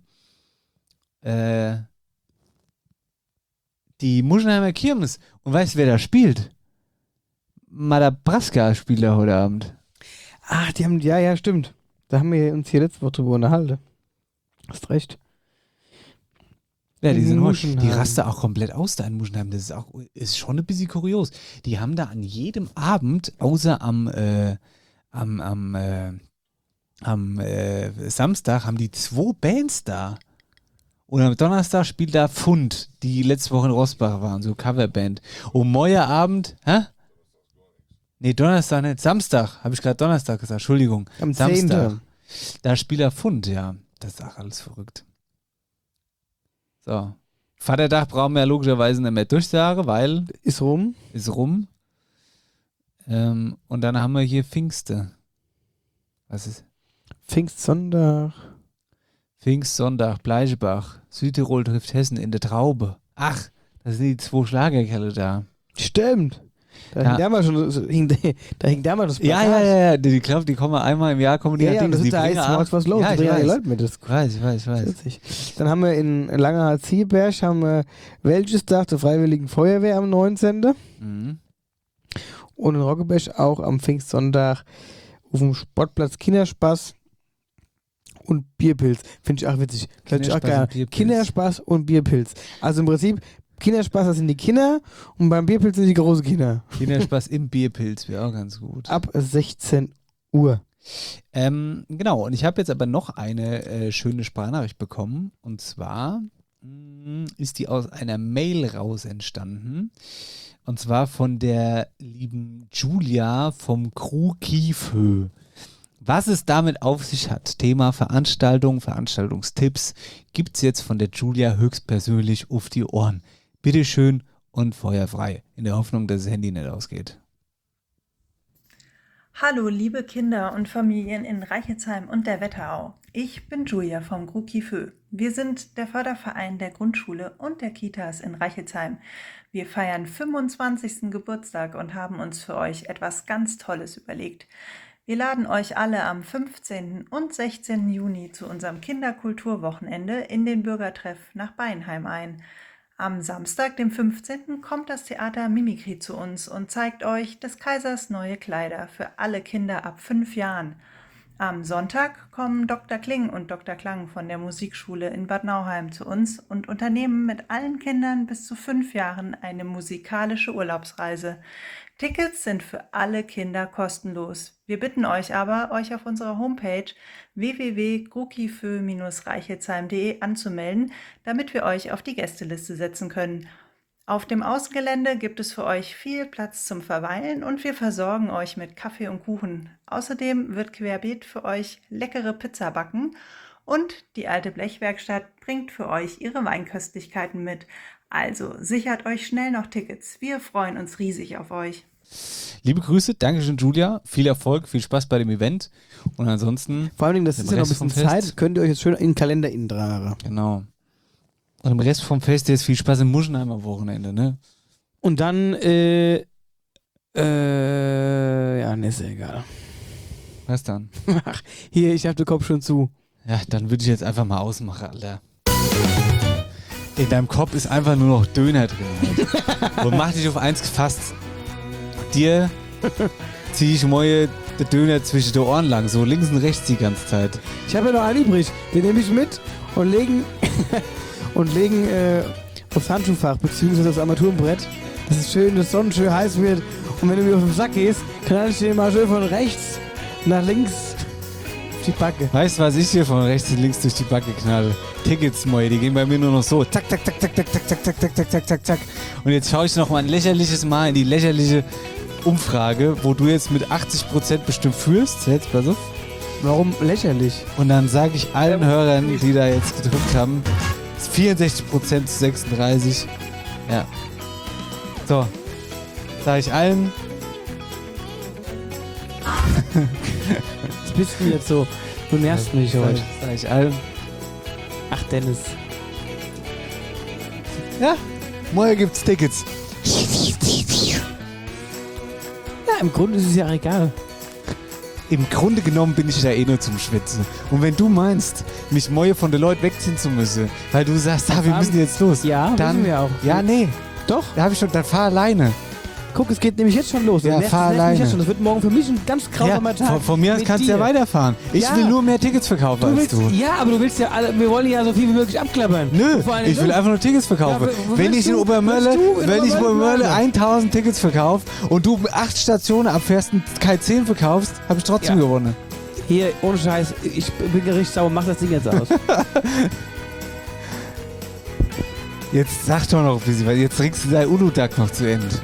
die Muschenheimer Kirmes. Und weißt du, wer da spielt? Madabraska spielt da heute Abend. Ach, die haben, ja, stimmt. Da haben wir uns hier letzte Woche drüber unterhalten. Hast recht. Ja, die raste auch komplett aus da in Muschenheim. Das ist schon ein bisschen kurios. Die haben da an jedem Abend, außer am Samstag, haben die 2 Bands da. Und am Donnerstag spielt da Pfund, die letzte Woche in Rossbach waren, so Coverband. Und morgen Abend, Nee, Donnerstag nicht, Samstag, habe ich gerade Donnerstag gesagt, Entschuldigung. Am Samstag. 10. Da spielt er Pfund, ja. Das ist auch alles verrückt. So. Vatertag brauchen wir ja logischerweise nicht mehr durchsagen, weil... Ist rum. Und dann haben wir hier Pfingste. Was ist? Pfingstsonntag, Bleichebach. Südtirol trifft Hessen in der Traube. Ach, das sind die 2 Schlagerkerle da. Stimmt. Da hing damals schon das Plakat. Ja. Die kommen einmal im Jahr, kommen die ja, das ist da heißt, was los? Ja, ich weiß. Leute mit. Das ich weiß. Witzig. Dann haben wir in Langerhans-Zieberg haben wir welches Tag der Freiwilligen Feuerwehr am 19. Mhm. Und in Roggebesch auch am Pfingstsonntag auf dem Sportplatz Kinderspaß und Bierpilz. Finde ich auch witzig. Kinderspaß und Bierpilz. Also im Prinzip Kinderspaß, das sind die Kinder und beim Bierpilz sind die großen Kinder. Kinderspaß im Bierpilz wäre auch ganz gut. Ab 16 Uhr. Genau, und ich habe jetzt aber noch eine schöne Sprachnachricht bekommen. Und zwar ist die aus einer Mail raus entstanden. Und zwar von der lieben Julia vom Crew Kiefhö. Was es damit auf sich hat, Thema Veranstaltung, Veranstaltungstipps, gibt es jetzt von der Julia höchstpersönlich auf die Ohren. Bitteschön und feuerfrei, in der Hoffnung, dass das Handy nicht ausgeht. Hallo liebe Kinder und Familien in Reichelsheim und der Wetterau. Ich bin Julia vom Crew Kiefhö. Wir sind der Förderverein der Grundschule und der Kitas in Reichelsheim. Wir feiern 25. Geburtstag und haben uns für euch etwas ganz Tolles überlegt. Wir laden euch alle am 15. und 16. Juni zu unserem Kinderkulturwochenende in den Bürgertreff nach Beinheim ein. Am Samstag, dem 15., kommt das Theater Mimikry zu uns und zeigt euch des Kaisers neue Kleider für alle Kinder ab 5 Jahren. Am Sonntag kommen Dr. Kling und Dr. Klang von der Musikschule in Bad Nauheim zu uns und unternehmen mit allen Kindern bis zu 5 Jahren eine musikalische Urlaubsreise. Tickets sind für alle Kinder kostenlos. Wir bitten euch aber, euch auf unserer Homepage www.gruckifö-reichelsheim.de anzumelden, damit wir euch auf die Gästeliste setzen können. Auf dem Außengelände gibt es für euch viel Platz zum Verweilen und wir versorgen euch mit Kaffee und Kuchen. Außerdem wird querbeet für euch leckere Pizza backen und die alte Blechwerkstatt bringt für euch ihre Weinköstlichkeiten mit. Also sichert euch schnell noch Tickets. Wir freuen uns riesig auf euch. Liebe Grüße, Dankeschön Julia, viel Erfolg, viel Spaß bei dem Event und ansonsten... Vor allem, das ist ja noch ein bisschen Zeit, könnt ihr euch jetzt schön in den Kalender tragen. Genau. Und im Rest vom Fest jetzt viel Spaß im Muschenheim am Wochenende, ne? Und dann, ja, ne, ist ja egal. Was dann? Ach, hier, ich hab den Kopf schon zu. Ja, dann würde ich jetzt einfach mal ausmachen, Alter. In deinem Kopf ist einfach nur noch Döner drin. Halt. Und mach dich auf eins gefasst. Dir zieh ich morgen den Döner zwischen die Ohren lang, so links und rechts die ganze Zeit. Ich habe ja noch einen übrig. Den nehme ich mit und legen aufs Handschuhfach beziehungsweise aufs Armaturenbrett, dass es schön, dass Sonnen schön heiß wird. Und wenn du mir auf den Sack gehst, kann ich dir mal schön von rechts nach links auf die Backe. Weißt du, was ich hier von rechts und links durch die Backe knalle? Tickets, Moi, die gehen bei mir nur noch so. Zack, zack, zack, zack, zack, zack, zack, zack, zack, zack, zack, zack. Und jetzt schaue ich noch mal ein lächerliches Mal in die lächerliche Umfrage, wo du jetzt mit 80% bestimmt führst. Jetzt, pass auf. Warum lächerlich? Und dann sage ich allen Hörern, die da jetzt gedrückt haben, 64% zu 36. Ja. So. Sage ich allen. Was bist du jetzt so? Du nervst mich heute. Sag ich allen. Ach, Dennis. Ja, morgen gibt's Tickets. Ja, im Grunde ist es ja egal. Im Grunde genommen bin ich da eh nur zum Schwitzen. Und wenn du meinst, mich Moje von den Leuten wegziehen zu müssen, weil du sagst, wir müssen jetzt los. Ja, dann müssen wir auch. Ja, nee. Doch. Da habe ich schon, dann fahr alleine. Guck, es geht nämlich jetzt schon los. Ja, fahr alleine. Das wird morgen für mich ein ganz grausamer Tag. Von mir aus kannst du ja weiterfahren. Ich will nur mehr Tickets verkaufen als du. Ja, aber du willst ja alle, wir wollen ja so viel wie möglich abklappern. Nö, ich will einfach nur Tickets verkaufen. Ja, wenn ich in Obermölle 1000 Tickets verkaufe und du 8 Stationen abfährst und keine 10 verkaufst, habe ich trotzdem gewonnen. Hier, ohne Scheiß, ich bin gerichtssauer, mach das Ding jetzt aus. Jetzt sag doch noch ein bisschen, weil jetzt trinkst du dein Uludag noch zu Ende.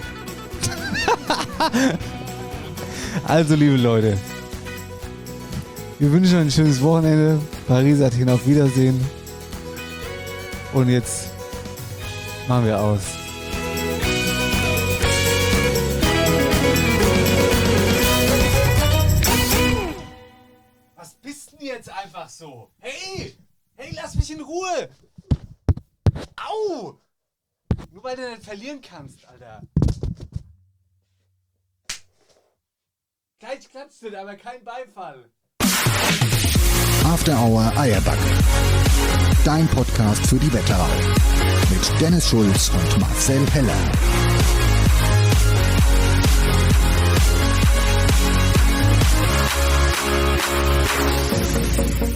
Also, liebe Leute, wir wünschen euch ein schönes Wochenende. Paris hat hin auf Wiedersehen. Und jetzt machen wir aus. Was bist denn jetzt einfach so? Hey! Hey, lass mich in Ruhe! Au! Nur weil du nicht verlieren kannst, Alter. Gleich klatscht es, aber kein Beifall. After Hour Eierbacke. Dein Podcast für die Wetterau. Mit Dennis Schulz und Marcel Heller.